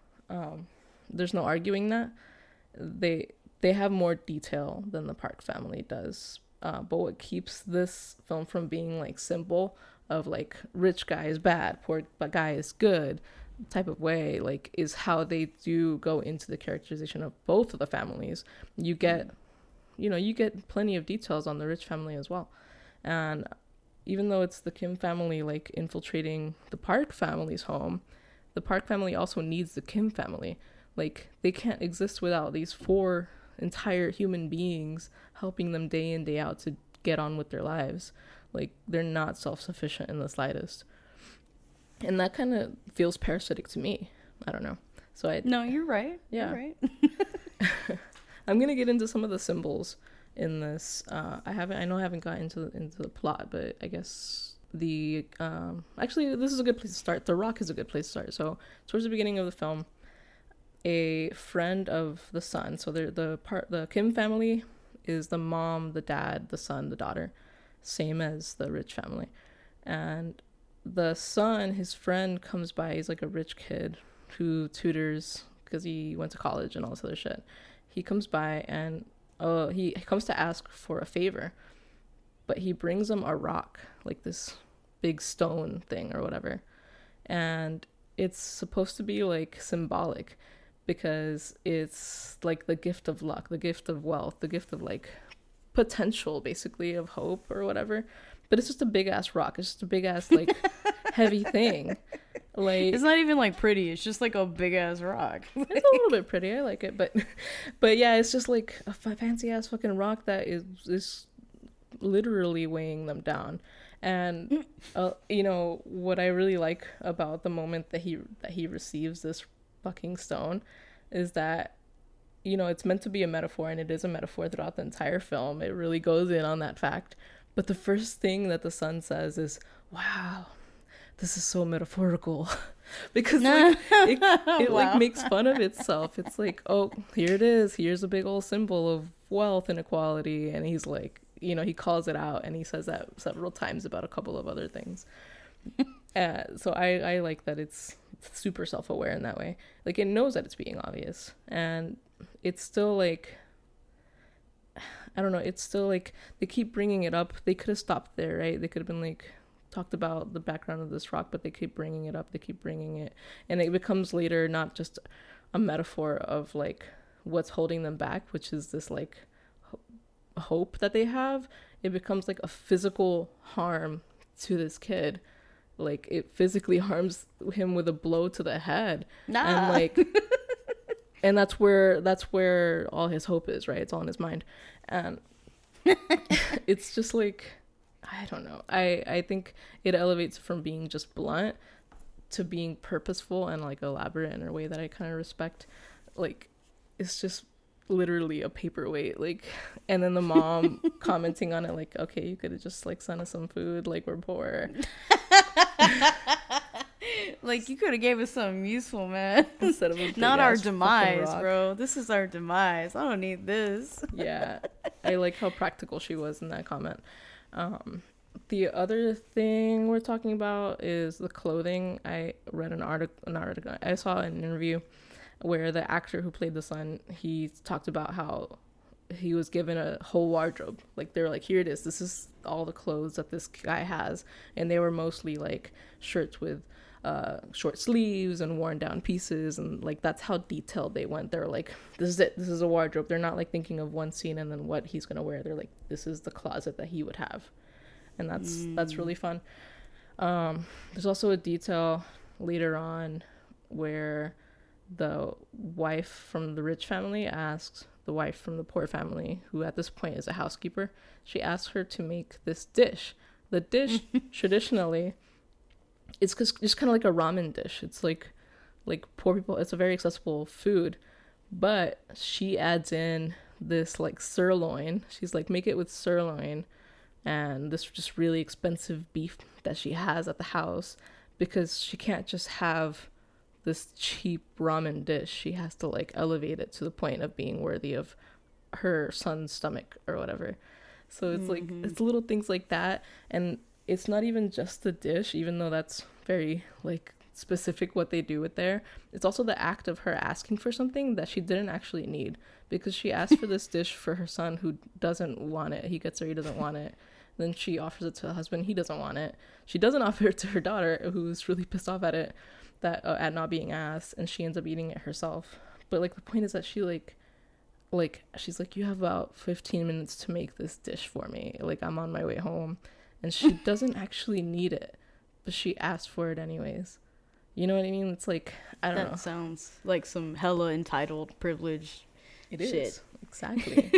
arguing that. They have more detail than the Park family does, but what keeps this film from being like simple of like rich guy is bad, poor guy is good type of way, like is how they do go into the characterization of both of the families. You get plenty of details on the rich family as well, and even though it's the Kim family like infiltrating the Park family's home, the Park family also needs the Kim family. Like they can't exist without these four entire human beings helping them day in, day out to get on with their lives. Like they're not self-sufficient in the slightest. And that kind of feels parasitic to me. I don't know. No, you're right. Yeah. You're right. I'm going to get into some of the symbols in this. I know I haven't gotten into the plot, but I guess actually this is a good place to start. The Rock is a good place to start. So towards the beginning of the film, a friend of the son, so the Kim family is the mom, the dad, the son, the daughter, same as the rich family. And the son, his friend, comes by. He's like a rich kid who tutors because he went to college and all this other shit. He comes by and he comes to ask for a favor, but he brings him a rock, like this big stone thing or whatever. And it's supposed to be like symbolic because it's like the gift of luck, the gift of wealth, the gift of like potential, basically, of hope or whatever. But it's just a big ass rock. It's just a big ass like heavy thing. Like, it's not even like pretty. It's just like a big ass rock. It's a little bit pretty. I like it, but yeah, it's just like a fancy ass fucking rock that is literally weighing them down. And you know what I really like about the moment that he receives this fucking stone is that, you know, it's meant to be a metaphor, and it is a metaphor throughout the entire film. It really goes in on that fact. But the first thing that the son says is, "Wow, this is so metaphorical," because like, it like makes fun of itself. It's like, oh, here it is. Here's a big old symbol of wealth and equality, and he's like, you know, he calls it out, and he says that several times about a couple of other things. So I like that it's super self-aware in that way. Like, it knows that it's being obvious, and it's still like, I don't know, it's still like they keep bringing it up. They could have stopped there, right? They could have been like, talked about the background of this rock, but they keep bringing it up. They keep bringing it, and it becomes later not just a metaphor of like what's holding them back, which is this like hope that they have. It becomes like a physical harm to this kid. Like, it physically harms him with a blow to the head. And like and that's where all his hope is, right? It's all in his mind. And it's just like, I don't know. I think it elevates from being just blunt to being purposeful and like elaborate in a way that I kind of respect. Like, it's just literally a paperweight, like, and then the mom commenting on it like, okay, you could have just like sent us some food, like, we're poor. Like, you could have gave us something useful, man. Instead of not our demise, bro. This is our demise. I don't need this. Yeah, I like how practical she was in that comment. The other thing we're talking about is the clothing. I read an article. I saw an interview where the actor who played the son, he talked about how he was given a whole wardrobe. Like, they were like, here it is. This is all the clothes that this guy has. And they were mostly like shirts with short sleeves and worn down pieces. And like, that's how detailed they went. They're like, this is it. This is a wardrobe. They're not like thinking of one scene and then what he's going to wear. They're like, this is the closet that he would have. And that's really fun. There's also a detail later on where the wife from the rich family asks the wife from the poor family, who at this point is a housekeeper, she asks her to make this dish. The dish traditionally, it's just kind of like a ramen dish. It's like poor people, it's a very accessible food, but she adds in this like sirloin. She's like, make it with sirloin and this just really expensive beef that she has at the house, because she can't just have this cheap ramen dish. She has to like elevate it to the point of being worthy of her son's stomach or whatever. So it's like, it's little things like that. And it's not even just the dish, even though that's very like specific what they do with there. It's also the act of her asking for something that she didn't actually need, because she asked for this dish for her son who doesn't want it. He gets there, he doesn't want it. Then she offers it to the husband, he doesn't want it. She doesn't offer it to her daughter, who's really pissed off at it, that at not being asked, and she ends up eating it herself. But like, the point is that she like she's like, you have about 15 minutes to make this dish for me, like, I'm on my way home. And she doesn't actually need it, but she asked for it anyways. You know what I mean? It's like, I don't know. That sounds like some hella entitled privilege. It shit. Is exactly.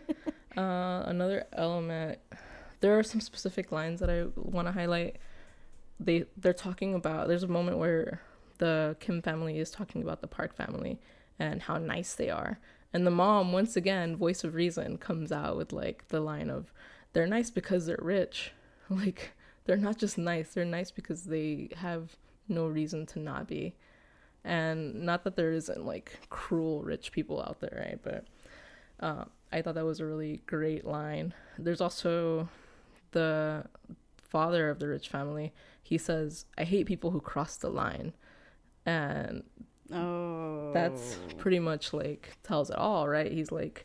Another element, there are some specific lines that I want to highlight. They're talking about, there's a moment where the Kim family is talking about the Park family and how nice they are. And the mom, once again, voice of reason, comes out with like the line of, they're nice because they're rich. Like, they're not just nice, they're nice because they have no reason to not be. And not that there isn't like cruel rich people out there, right? But I thought that was a really great line. There's also the father of the rich family. He says, I hate people who cross the line. And Oh. That's pretty much like tells it all, right? He's like,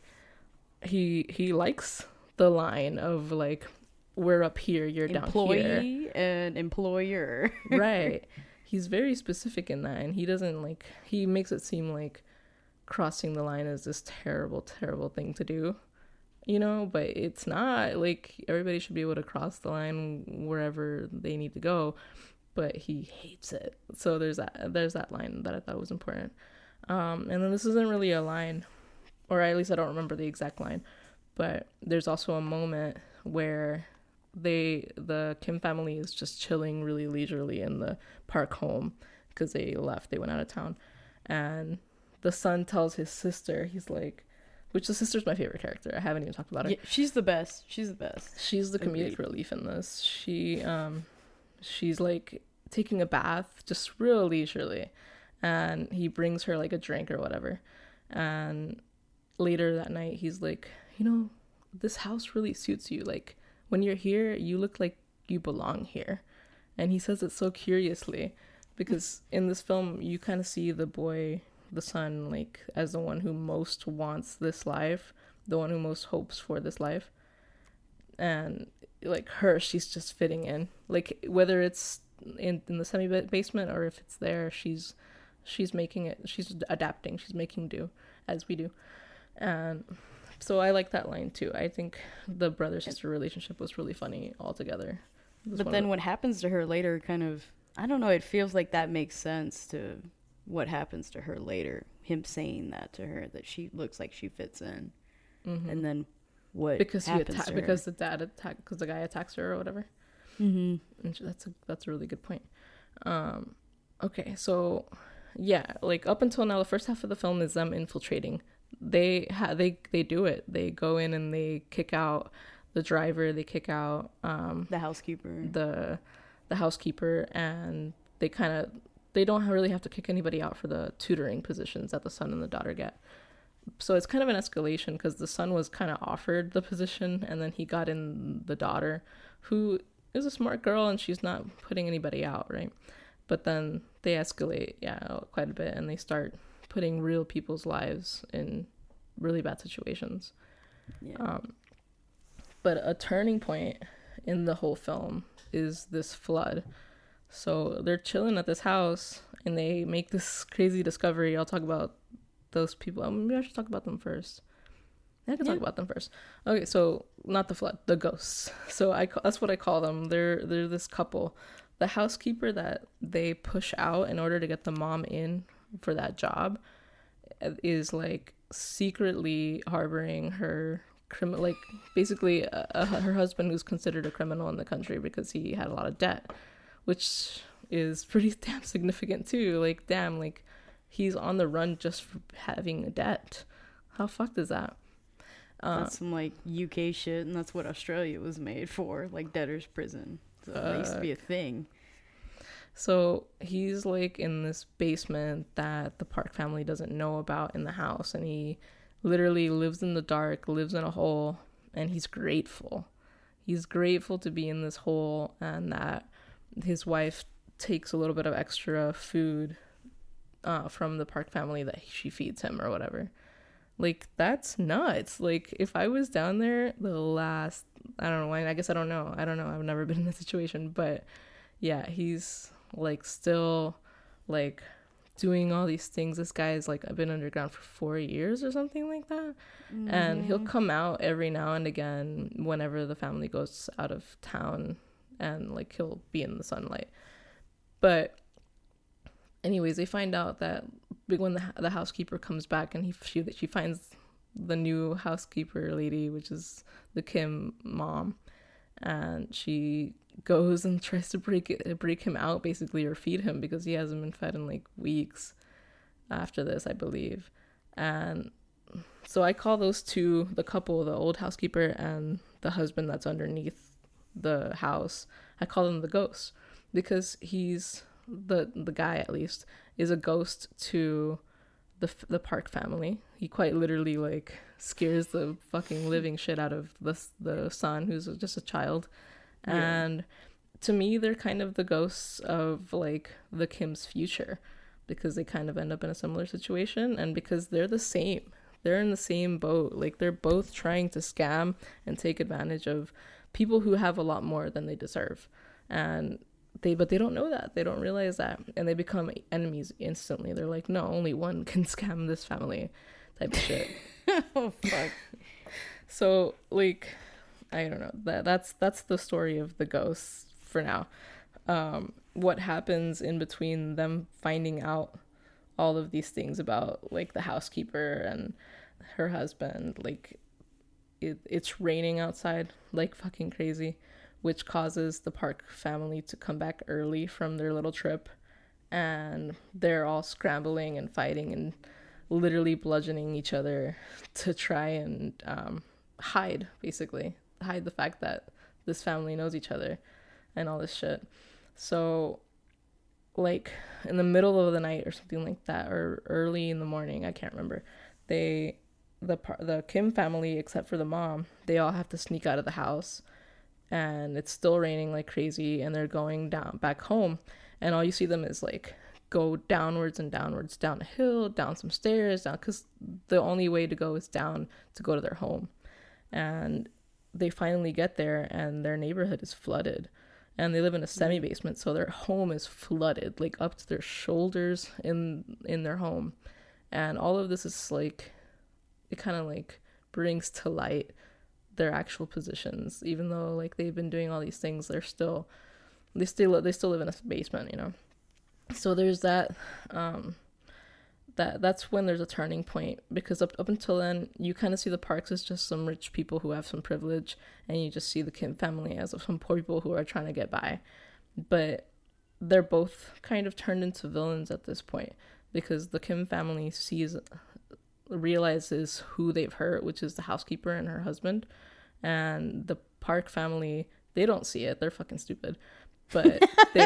he likes the line of like, we're up here, you're down here. Employee and employer. Right. He's very specific in that, and he doesn't like, he makes it seem like crossing the line is this terrible, terrible thing to do, you know, but it's not. Like, everybody should be able to cross the line wherever they need to go, but he hates it. So there's that line that I thought was important. And then this isn't really a line, or at least I don't remember the exact line, but there's also a moment where the Kim family is just chilling really leisurely in the park home because they went out of town, and the son tells his sister, he's like, which the sister's my favorite character, I haven't even talked about her. Yeah, she's the best. She's the comedic relief in this. She's like taking a bath just real leisurely, and he brings her like a drink or whatever, and later that night he's like, you know, this house really suits you, like when you're here you look like you belong here. And he says it so curiously, because in this film you kind of see the son, like, as the one who most wants this life, the one who most hopes for this life, and like her, she's just fitting in, like whether it's in the semi basement or if it's there, she's making it, she's adapting, she's making do as we do. And so I like that line too. I think the brother-sister relationship was really funny altogether. But then what happens to her later kind of, I don't know, it feels like that makes sense to what happens to her later. Him saying that to her, that she looks like she fits in. Mm-hmm. And then what because happens to her. Because the guy attacks her or whatever. Mm-hmm. And that's a really good point. Okay, so yeah, like up until now, the first half of the film is them infiltrating. They do it. They go in and they kick out the driver. They kick out the housekeeper. The housekeeper, and they don't really have to kick anybody out for the tutoring positions that the son and the daughter get. So it's kind of an escalation, because the son was kind of offered the position, and then he got in the daughter, who is a smart girl and she's not putting anybody out, right? But then they escalate, quite a bit, and they start putting real people's lives in really bad situations. Yeah. But a turning point in the whole film is this flood. So they're chilling at this house and they make this crazy discovery. I'll talk about those people. Maybe I should talk about them first. I can talk about them first. Okay, so not the flood, the ghosts. So that's what I call them. They're this couple. The housekeeper that they push out in order to get the mom in for that job is like secretly harboring her like basically her husband, who's considered a criminal in the country because he had a lot of debt, which is pretty damn significant too. Like, damn, like he's on the run just for having a debt. How fucked is that? That's some like UK shit, and that's what Australia was made for, like debtor's prison. So that used to be a thing. So he's like in this basement that the Park family doesn't know about in the house, and he literally lives in the dark, lives in a hole, and he's grateful. He's grateful to be in this hole, and that his wife takes a little bit of extra food from the Park family that she feeds him or whatever. Like, that's nuts. Like, if I was down there I don't know, I guess I don't know. I've never been in this situation, but yeah, he's like still like doing all these things. This guy's like, I've been underground for 4 years or something like that. Mm-hmm. And he'll come out every now and again whenever the family goes out of town, and like he'll be in the sunlight. But anyways, they find out that when the housekeeper comes back, and she finds the new housekeeper lady, which is the Kim mom, and she goes and tries to break him out basically, or feed him, because he hasn't been fed in like weeks after this, I believe. And so I call those two, the couple, the old housekeeper and the husband that's underneath the house, I call them the ghosts, because he's the guy, at least, is a ghost to the Park family. He quite literally like scares the fucking living shit out of the son, who's just a child. Yeah. And to me, they're kind of the ghosts of like the Kim's future. because they kind of end up in a similar situation, and because they're the same. They're in the same boat. Like, they're both trying to scam and take advantage of people who have a lot more than they deserve. And but they don't know that. They don't realize that. And they become enemies instantly. They're like, no, only one can scam this family type of shit. Oh, fuck. So, like, I don't know. That's the story of the ghosts for now. What happens in between them finding out all of these things about, like, the housekeeper and her husband, like, it's raining outside like fucking crazy, which causes the Park family to come back early from their little trip, and they're all scrambling and fighting and literally bludgeoning each other to try and hide the fact that this family knows each other and all this shit. So, like, in the middle of the night or something like that, or early in the morning, I can't remember, the Kim family, except for the mom, they all have to sneak out of the house, and it's still raining like crazy, and they're going down back home, and all you see them is, like, go downwards and downwards, down a hill, down some stairs, down, because the only way to go is down to go to their home. And they finally get there, and their neighborhood is flooded, and they live in a semi-basement, so their home is flooded, like, up to their shoulders in their home. And all of this is, like, it kind of, like, brings to light their actual positions. Even though, like, they've been doing all these things, they still live in a basement, you know. So there's that. That's when there's a turning point, because up until then, you kind of see the Parks as just some rich people who have some privilege, and you just see the Kim family as some poor people who are trying to get by. But they're both kind of turned into villains at this point, because the Kim family realizes who they've hurt, which is the housekeeper and her husband, and the Park family, they don't see it. They're fucking stupid, but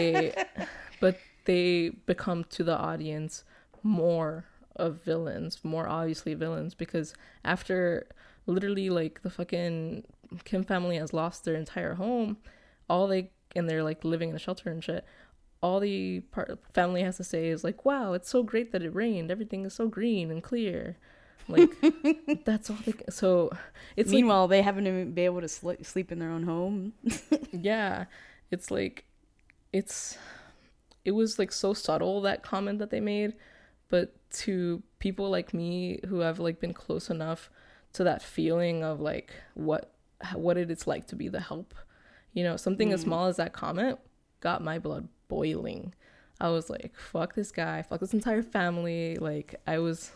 they become, to the audience, more obviously villains, because after literally, like, the fucking Kim family has lost their entire home, and they're, like, living in a shelter and shit, all the family has to say is, like, wow, it's so great that it rained, everything is so green and clear. Like, that's all so it's meanwhile, like, they haven't even been able to sleep in their own home. Yeah, it's like, it was, like, so subtle, that comment that they made, but to people like me who have, like, been close enough to that feeling of, like, what it's like to be the help, you know, something as small as that comment got my blood boiling. I was like, fuck this guy, fuck this entire family. Like, I was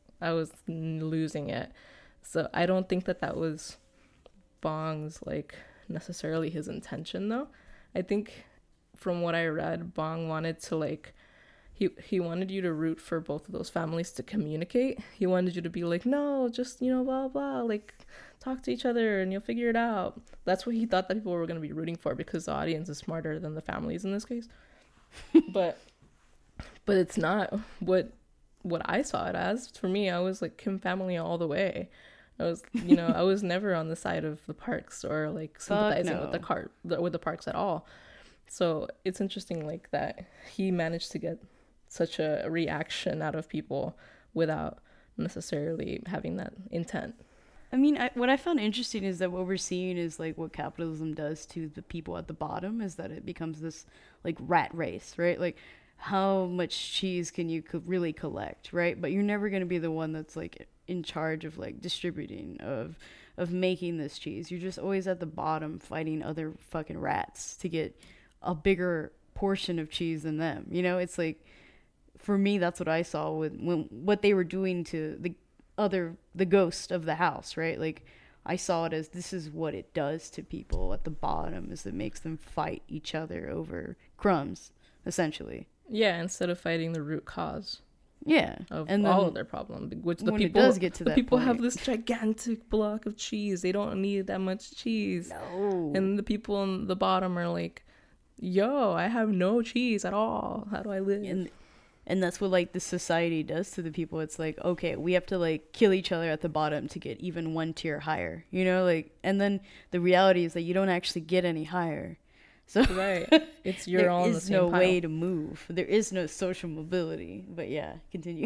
losing it. So I don't think that was Bong's, like, necessarily his intention, though. I think from what I read, Bong wanted to, like, he wanted you to root for both of those families to communicate. He wanted you to be like, no, just, you know, blah blah, like, talk to each other and you'll figure it out. That's what he thought that people were going to be rooting for, because the audience is smarter than the families in this case. but it's not what I saw it as. For me, I was like Kim family all the way. I was, you know, I was never on the side of the Parks, or, like, sympathizing with the Parks at all. So it's interesting, like, that he managed to get such a reaction out of people without necessarily having that intent. I mean, what I found interesting is that what we're seeing is, like, what capitalism does to the people at the bottom is that it becomes this, like, rat race, right? Like, how much cheese can you really collect, right? But you're never going to be the one that's, like, in charge of, like, distributing, of making this cheese. You're just always at the bottom fighting other fucking rats to get a bigger portion of cheese than them. You know, it's like, for me, that's what I saw with what they were doing to the ghost of the house, right? Like, I saw it as, this is what it does to people at the bottom, is it makes them fight each other over crumbs, essentially. Yeah, instead of fighting the root cause. Yeah, of all of their problem, which the people does get to the that people point, have this gigantic block of cheese. They don't need that much cheese. No. And the people on the bottom are like, yo, I have no cheese at all. How do I live? And that's what, like, the society does to the people. It's like, okay, we have to, like, kill each other at the bottom to get even one tier higher, you know, like, and then the reality is that you don't actually get any higher. So right, it's you're all there in the is same no pile. way to move. There is no social mobility. But yeah, continue.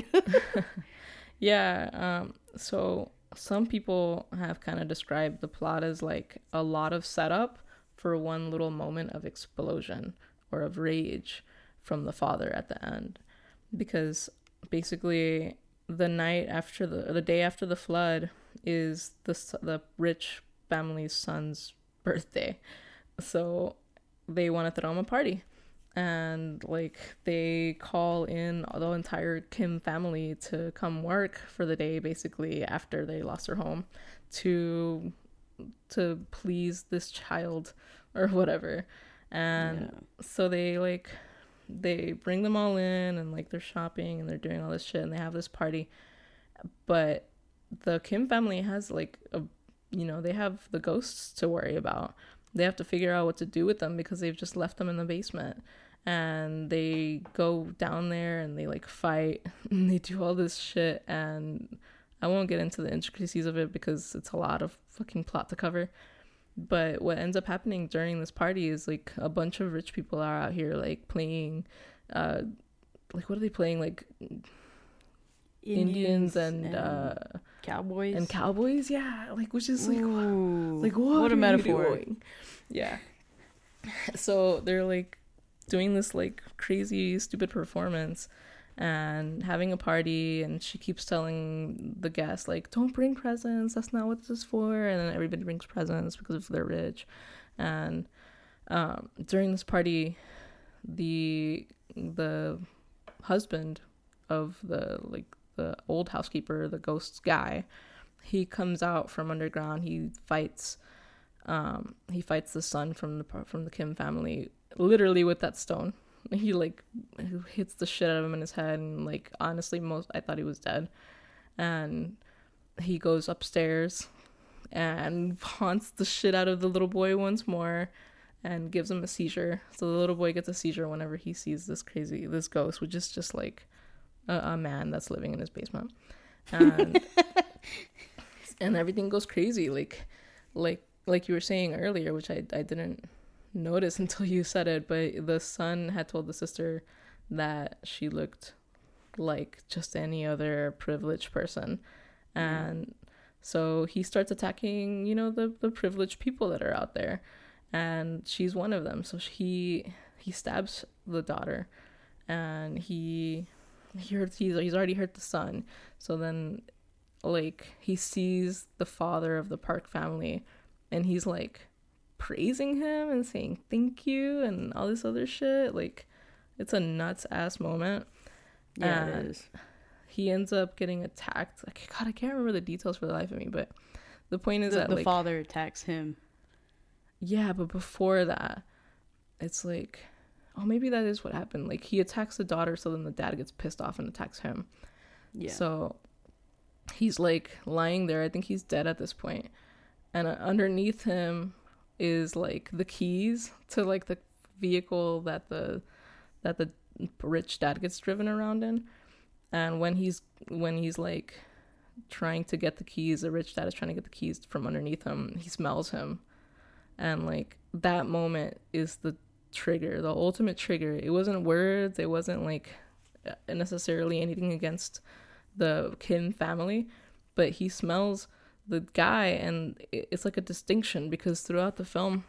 Yeah, so some people have kind of described the plot as like a lot of setup for one little moment of explosion or of rage from the father at the end. Because basically the night after the day after the flood is the rich family's son's birthday. So they want to throw him a party, and like they call in the entire Kim family to come work for the day, basically after they lost their home, to please this child or whatever. And so they bring them all in, and like they're shopping and they're doing all this shit and they have this party. But the Kim family has like they have the ghosts to worry about. They have to figure out what to do with them because they've just left them in the basement. And they go down there and they like fight and they do all this shit. And I won't get into the intricacies of it because it's a lot of fucking plot to cover. But what ends up happening during this party is like a bunch of rich people are out here like playing, like what are they playing? Like Indians and cowboys, yeah. Like, which is like, what a metaphor. Yeah. So they're like doing this like crazy stupid performance and having a party, and she keeps telling the guests like, don't bring presents, that's not what this is for. And then everybody brings presents because they're rich. And during this party, the husband of the old housekeeper, the ghost guy, he comes out from underground. He fights the son from the Kim family, literally with that stone. He like hits the shit out of him in his head, and like honestly, I thought he was dead. And he goes upstairs and haunts the shit out of the little boy once more, and gives him a seizure. So the little boy gets a seizure whenever he sees this ghost, which is just like a man that's living in his basement, and and everything goes crazy, like you were saying earlier, which I didn't notice until you said it, but the son had told the sister that she looked like just any other privileged person. And so he starts attacking the privileged people that are out there, and she's one of them. So he stabs the daughter, and he's already hurt the son. So then like he sees the father of the Park family, and he's like praising him and saying thank you and all this other shit. Like, it's a nuts ass moment. Yeah, it is. He ends up getting attacked. Like, God, I can't remember the details for the life of me, but the point is that the father attacks him. Yeah, but before that, it's like, oh, maybe that is what happened. Like, he attacks the daughter, so then the dad gets pissed off and attacks him. Yeah. So he's like lying there. I think he's dead at this point. And underneath him is like the keys to like the vehicle that the rich dad gets driven around in. And when he's like trying to get the keys, the rich dad is trying to get the keys from underneath him, he smells him. And like that moment is the trigger, the ultimate trigger. It wasn't words, it wasn't like necessarily anything against the Kim family, but he smells the guy, and it's like a distinction, because throughout the film,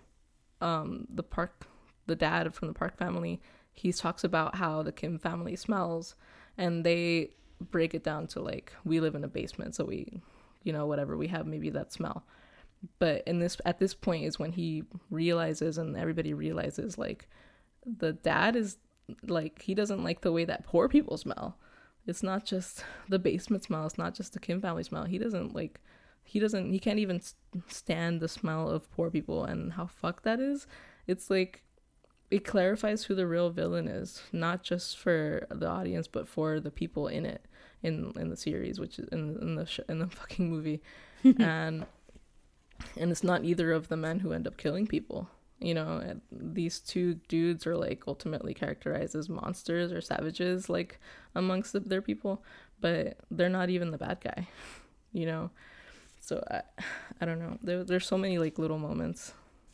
the dad from the Park family, he talks about how the Kim family smells, and they break it down to like, we live in a basement, so we, whatever, we have maybe that smell. But at this point is when he realizes, and everybody realizes, like, the dad is like, he doesn't like the way that poor people smell. It's not just the basement smell, it's not just the Kim family smell. He can't even stand the smell of poor people, and how fucked that is. It's like, it clarifies who the real villain is, not just for the audience, but for the people in it, in the series, which is in the fucking movie. and it's not either of the men who end up killing people. These two dudes are like ultimately characterized as monsters or savages, like amongst their people, but they're not even the bad guy. So I don't know. There's so many like little moments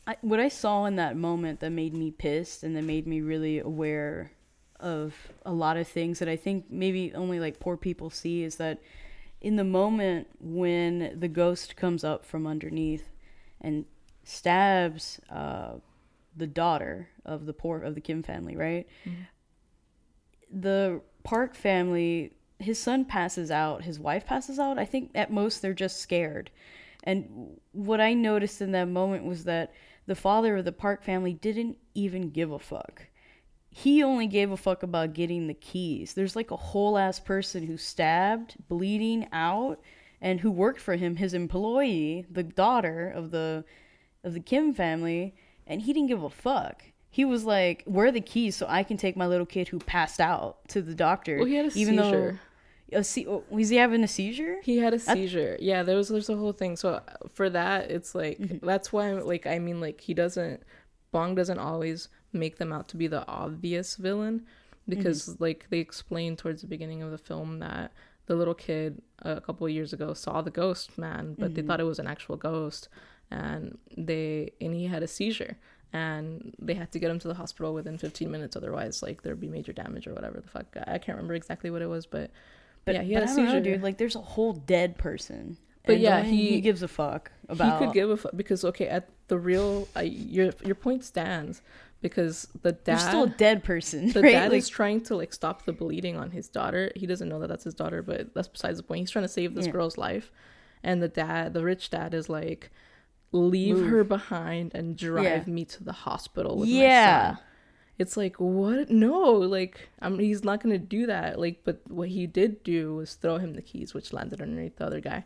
what I saw in that moment that made me pissed and that made me really aware of a lot of things that I think maybe only like poor people see is that in the moment when the ghost comes up from underneath and stabs the daughter of the Kim family, right? Mm-hmm. The Park family, his son passes out, his wife passes out. I think at most they're just scared. And what I noticed in that moment was that the father of the Park family didn't even give a fuck. He only gave a fuck about getting the keys. There's like a whole ass person who's stabbed, bleeding out, and who worked for him, his employee, the daughter of the Kim family, and he didn't give a fuck. He was like, "Where are the keys so I can take my little kid who passed out to the doctor?" Well, he had a seizure. Was he having a seizure? He had a seizure. Yeah, there's a whole thing. So for that, it's like that's why like I mean like Bong doesn't always make them out to be the obvious villain because like they explained towards the beginning of the film that the little kid a couple of years ago saw the ghost man, but they thought it was an actual ghost, and he had a seizure. And they had to get him to the hospital within 15 minutes, otherwise like there'd be major damage or whatever the fuck. I can't remember exactly what it was, but yeah, he had a seizure. I don't know, dude. Like, there's a whole dead person. But yeah, he gives a fuck about. He could give a fuck because okay, at the real, your point stands because the dad. You're still a dead person. The right? dad is trying to like stop the bleeding on his daughter. He doesn't know that that's his daughter, but that's besides the point. He's trying to save this girl's life, and the rich dad, is like, leave her behind and drive me to the hospital with my son. It's like, what? No, like, he's not gonna do that. Like, but what he did do was throw him the keys, which landed underneath the other guy.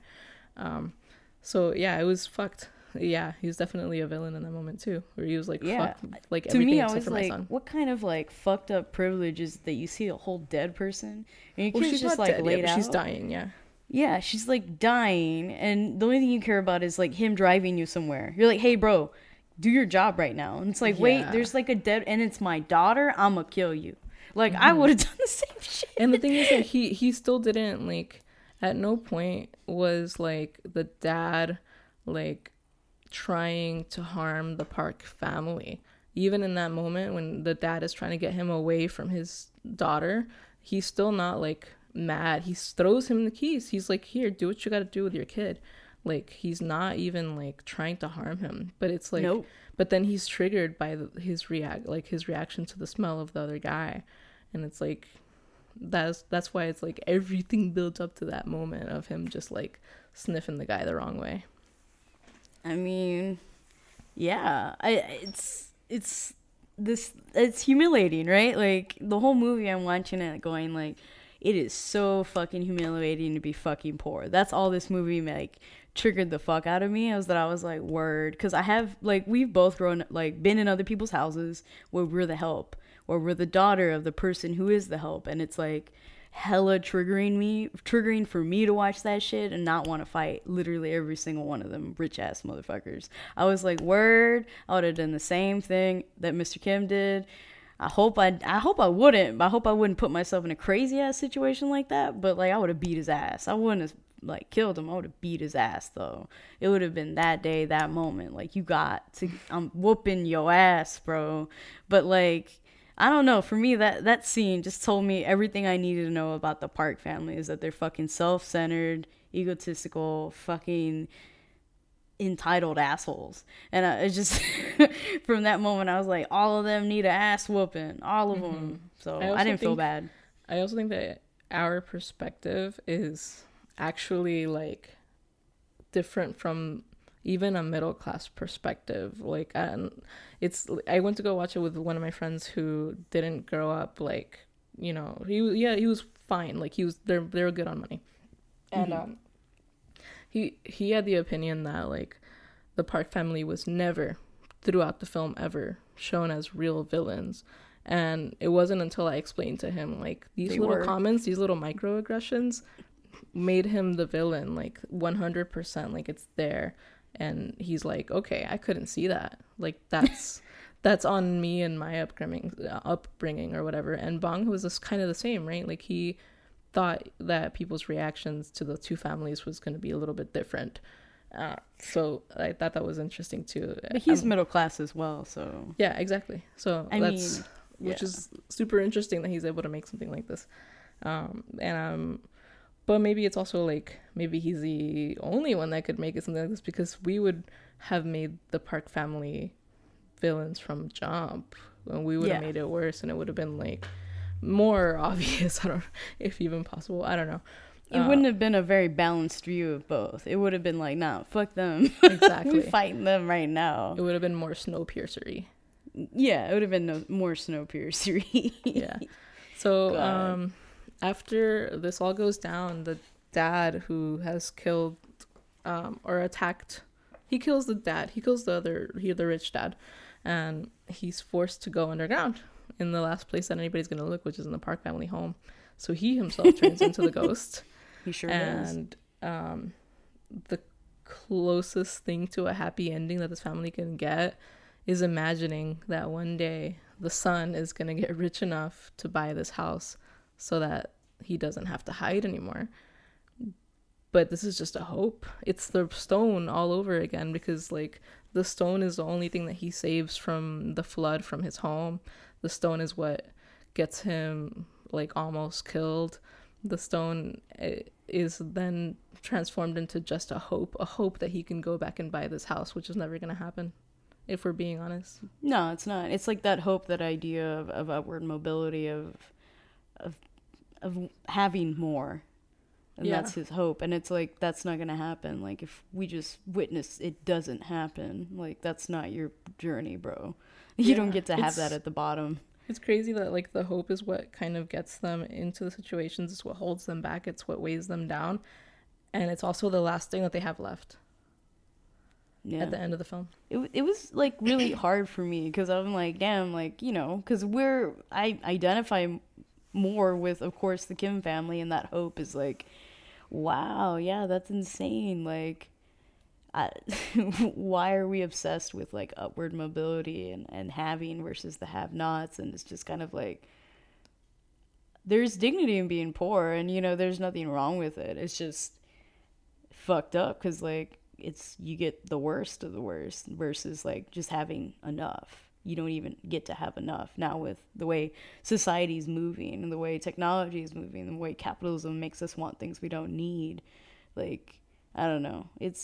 So yeah, it was fucked. Yeah, he was definitely a villain in that moment too, where he was like, fuck, like to everything me, I except was for like, my son. what kind of like fucked up privilege is that you see a whole dead person and your kid's she's just not like dead laid yet, but out? she's dying, yeah. Yeah, she's like dying, and the only thing you care about is like him driving you somewhere. You're like, hey, bro, do your job right now. And it's like, wait, there's like a dead, and it's my daughter. I'ma kill you. Like, I would have done the same shit. And the thing is that he still didn't, like, at no point was like the dad like trying to harm the Park family. Even in that moment when the dad is trying to get him away from his daughter, he's still not like mad. He throws him the keys. He's like, here, do what you got to do with your kid. Like, he's not even like trying to harm him, but it's like, but then he's triggered by his reaction to the smell of the other guy, and it's like that's why it's like everything builds up to that moment of him just like sniffing the guy the wrong way. I mean, yeah, it's humiliating, right? Like, the whole movie I'm watching it going like, it is so fucking humiliating to be fucking poor. That's all this movie like triggered the fuck out of me. I was like, word, because I have like, we've both grown like been in other people's houses where we're the help, or we're the daughter of the person who is the help, and it's like hella triggering for me to watch that shit and not want to fight literally every single one of them rich ass motherfuckers. I was like, word, I would have done the same thing that Mr. Kim did. I hope I wouldn't put myself in a crazy ass situation like that, but like I would have beat his ass. I wouldn't have like killed him. I would have beat his ass though. It would have been that day, that moment. Like, I'm whooping your ass, bro. But like, I don't know. For me, that scene just told me everything I needed to know about the Park family, is that they're fucking self-centered, egotistical, fucking entitled assholes. And I just from that moment I was like, all of them need an ass whooping, all of them. So I didn't feel bad. I also think that our perspective is actually like different from even a middle class perspective. Like, I went to go watch it with one of my friends who didn't grow up like, you know, he was fine, like they were good on money, and he had the opinion that like the Park family was never throughout the film ever shown as real villains. And it wasn't until I explained to him like these comments, these little microaggressions made him the villain, like 100%, like it's there. And he's like, okay, I couldn't see that, like that's on me and my upbringing or whatever. And Bong was just kind of the same, right? Like, he thought that people's reactions to the two families was going to be a little bit different. So I thought that was interesting too. But he's middle class as well, so yeah, exactly. So which is super interesting that he's able to make something like this. But maybe it's also like maybe he's the only one that could make it something like this, because we would have made the Park family villains from jump, and we would have made it worse, and it would have been like more obvious. I don't know if even possible. I don't know. It wouldn't have been a very balanced view of both. It would have been like, nah, fuck them. Exactly. We're fighting them right now. It would have been more Snowpiercer-y. Yeah, it would have been more Snowpiercer-y. Yeah. So after this all goes down, the dad who has killed or attacked, he kills the dad. He kills the rich dad, and he's forced to go underground in the last place that anybody's going to look, which is in the Park family home. So he himself turns into the ghost. He sure does. And the closest thing to a happy ending that this family can get is imagining that one day the son is going to get rich enough to buy this house so that he doesn't have to hide anymore. But this is just a hope. It's the stone all over again, because like the stone is the only thing that he saves from the flood from his home. The stone is what gets him like almost killed. The stone is then transformed into just a hope that he can go back and buy this house, which is never going to happen, if we're being honest. No, it's not. It's like that hope, that idea of upward mobility, of having more. And that's his hope. And it's like, that's not going to happen. Like, if we just witness it doesn't happen, like, that's not your journey, bro. You don't get to have that at the bottom. It's crazy that like the hope is what kind of gets them into the situations. It's what holds them back. It's what weighs them down. And it's also the last thing that they have left at the end of the film. It was like really hard for me, because I'm like, damn, like, you know, because I identify more with, of course, the Kim family, and that hope is like, wow, yeah, that's insane. Like, why are we obsessed with like upward mobility and having versus the have-nots? And it's just kind of like, there's dignity in being poor, and you know, there's nothing wrong with it. It's just fucked up, because like you get the worst of the worst versus like just having enough. You don't even get to have enough now, with the way society's moving and the way technology is moving and the way capitalism makes us want things we don't need. Like, I don't know,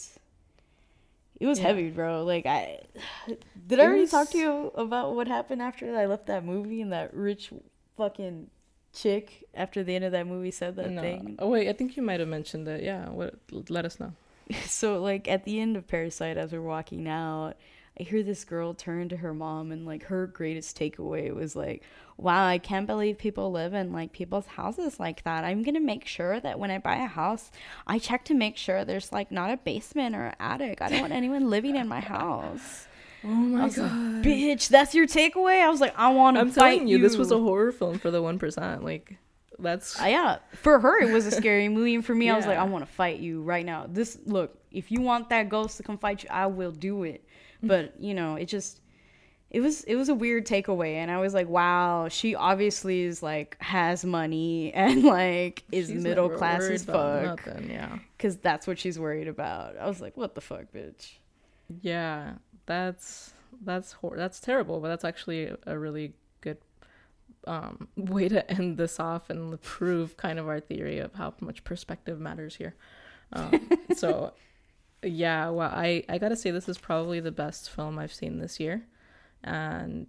it was heavy, bro. Like, I already talk to you about what happened after I left that movie, and that rich fucking chick after the end of that movie said that thing? Oh, wait, I think you might have mentioned it. Yeah, let us know. So, like, at the end of Parasite, as we're walking out, I hear this girl turn to her mom, and, like, her greatest takeaway was, like, wow, I can't believe people live in, like, people's houses like that. I'm gonna make sure that when I buy a house, I check to make sure there's, like, not a basement or an attic. I don't want anyone living in my house. Oh, my God. Like, bitch, that's your takeaway? I was like, I want to fight you. I'm telling you, this was a horror film for the 1%. Like, that's... yeah, for her, it was a scary movie, and for me, I was like, I want to fight you right now. Look, if you want that ghost to come fight you, I will do it. But, you know, it was a weird takeaway, and I was like, wow, she obviously is like has money and like is middle class as fuck. Nothing, yeah. Because that's what she's worried about. I was like, what the fuck, bitch? Yeah, that's terrible, but that's actually a really good way to end this off and prove kind of our theory of how much perspective matters here. So yeah, well, I gotta say, this is probably the best film I've seen this year. And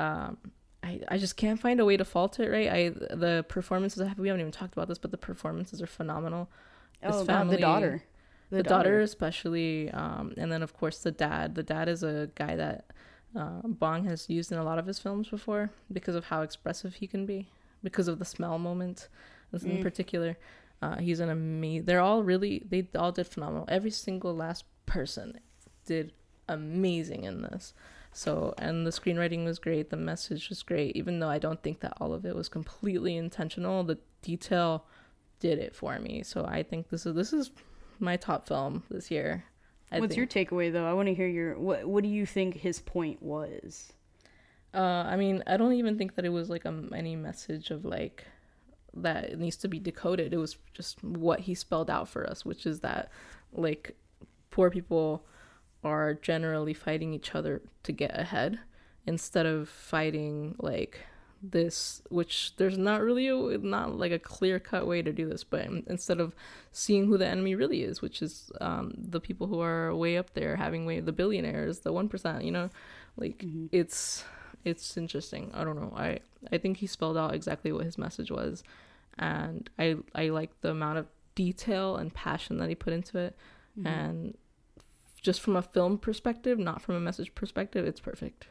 I just can't find a way to fault it, right? The performances, we haven't even talked about this, but the performances are phenomenal. Oh, family, God, the daughter especially, and then of course the dad. The dad is a guy that Bong has used in a lot of his films before because of how expressive he can be, because of the smell moment in particular. He's an amazing. They all did phenomenal. Every single last person did amazing in this. So, and the screenwriting was great. The message was great. Even though I don't think that all of it was completely intentional, the detail did it for me. So I think this is my top film this year. What's your takeaway, though? I want to hear what do you think his point was? I mean, I don't even think that it was like any message of like that it needs to be decoded. It was just what he spelled out for us, which is that like poor people are generally fighting each other to get ahead instead of fighting like this, which there's not really not like a clear-cut way to do this, but instead of seeing who the enemy really is, which is the people who are way up there having the billionaires, the 1%, you know, like mm-hmm. it's interesting. I don't know, I think he spelled out exactly what his message was, and I like the amount of detail and passion that he put into it. Mm-hmm. And just from a film perspective, not from a message perspective, it's perfect.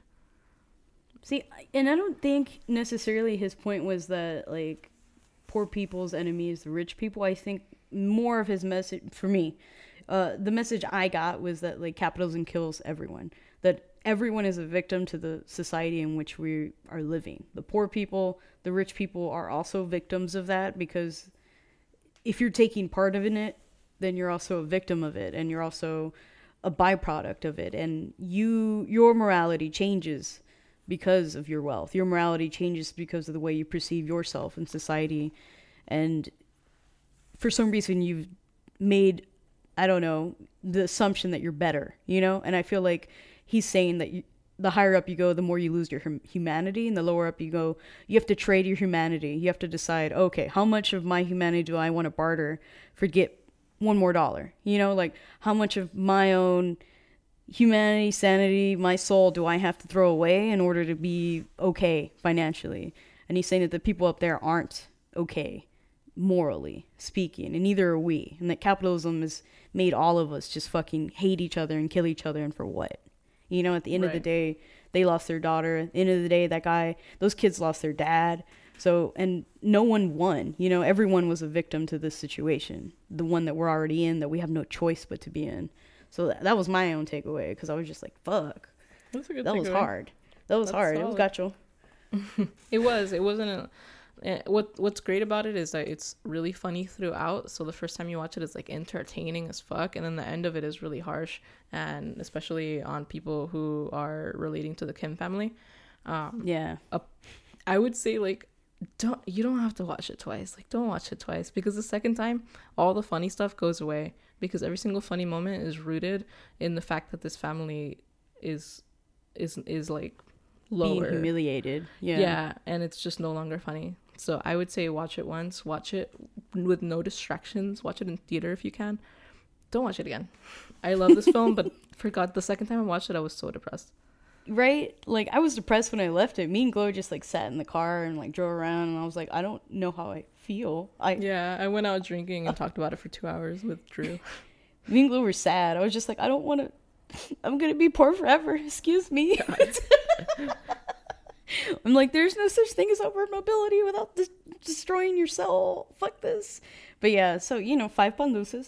See, and I don't think necessarily his point was that, like, poor people's enemy is the rich people. I think more of his message, for me, the message I got was that, like, capitalism kills everyone. That everyone is a victim to the society in which we are living. The poor people, the rich people are also victims of that, because if you're taking part in it, then you're also a victim of it, and you're also a byproduct of it. And your morality changes because of your wealth. Your morality changes because of the way you perceive yourself in society. And for some reason you've made, I don't know, the assumption that you're better, you know? And I feel like he's saying that the higher up you go, the more you lose your humanity, and the lower up you go, you have to trade your humanity. You have to decide, okay, how much of my humanity do I want to barter for get $1 more? You know, like, how much of my own humanity, sanity, my soul do I have to throw away in order to be okay financially? And he's saying that the people up there aren't okay morally speaking, and neither are we, and that capitalism has made all of us just fucking hate each other and kill each other. And for what? You know, at the end of the day, they lost their daughter. At the end of the day, those kids lost their dad. So, and no one won. You know, everyone was a victim to this situation, the one that we're already in, that we have no choice but to be in. So that was my own takeaway, because I was just like, fuck. That's a good takeaway. Was hard. That's hard. Solid. It was gotcha. It was. It wasn't what's great about it is that it's really funny throughout. So the first time you watch it, it's like entertaining as fuck, and then the end of it is really harsh, and especially on people who are relating to the Kim family. I would say, like, you don't have to watch it twice. Like, don't watch it twice, because the second time all the funny stuff goes away, because every single funny moment is rooted in the fact that this family is like lower, being humiliated. Yeah, and it's just no longer funny. So I would say watch it once, watch it with no distractions, watch it in theater if you can. Don't watch it again. I love this film, but forgot the second time I watched it, I was so depressed. Right? Like, I was depressed when I left it. Me and Chloe just, like, sat in the car and, like, drove around, and I was like, I don't know how I feel. I went out drinking and talked about it for 2 hours with Drew. Me and Chloe were sad. I was just like, I don't want to, I'm going to be poor forever. Excuse me. I'm like, there's no such thing as upward mobility without destroying your soul. Fuck this. But yeah, so, you know, 5 pan dulces.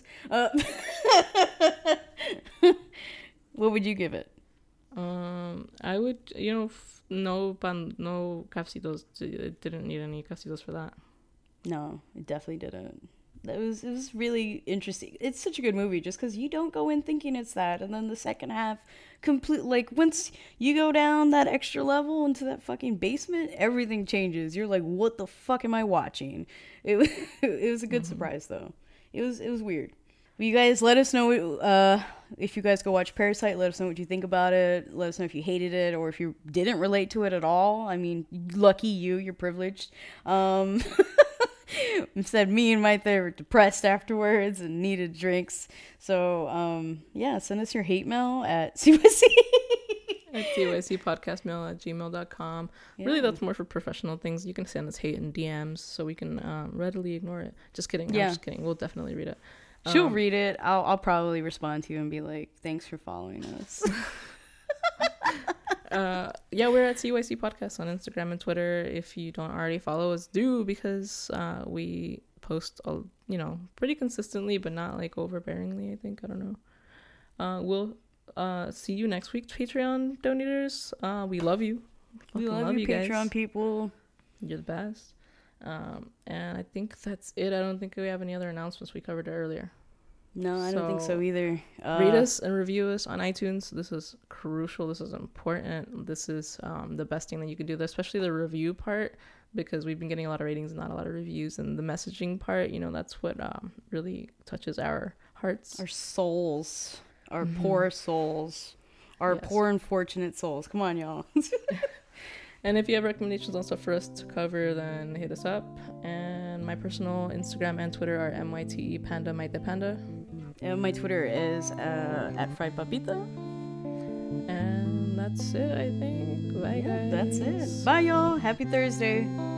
What would you give it? I would, no cafecitos. It didn't need any cafecitos for that. No, it definitely didn't. It was really interesting. It's such a good movie just because you don't go in thinking it's that, and then the second half, like, once you go down that extra level into that fucking basement, everything changes. You're like, what the fuck am I watching? It was a good surprise though. It was weird. Well, you guys, let us know if you guys go watch Parasite. Let us know what you think about it. Let us know if you hated it or if you didn't relate to it at all. I mean, lucky you're privileged. Instead, me and my therapist were depressed afterwards and needed drinks. So, send us your hate mail at CYC. At cycpodcastmail@gmail.com. Yeah. Really, that's more for professional things. You can send us hate in DMs so we can readily ignore it. Just kidding. Yeah. I'm just kidding. We'll definitely read it. She'll read it. I'll probably respond to you and be like, thanks for following us. We're at CYC Podcast on Instagram and Twitter. If you don't already follow us, do, because we post pretty consistently, but not like overbearingly, I think. I don't know. We'll see you next week, Patreon donators. We love you. We love you, Patreon guys. People. You're the best. And I think that's it. I don't think we have any other announcements. We covered it earlier. No, I don't think so either. Rate us and review us on iTunes. This is crucial. This is important. This is the best thing that you could do, especially the review part, because we've been getting a lot of ratings and not a lot of reviews. And the messaging part, that's what really touches our hearts. Our souls. Our poor souls. Our poor unfortunate souls. Come on, y'all. And if you have recommendations on stuff for us to cover, then hit us up. And my personal Instagram and Twitter are MYTE Panda Maite Panda. And my Twitter is at Fried Papita. And that's it, I think. Bye, guys. That's it. Bye, y'all. Happy Thursday.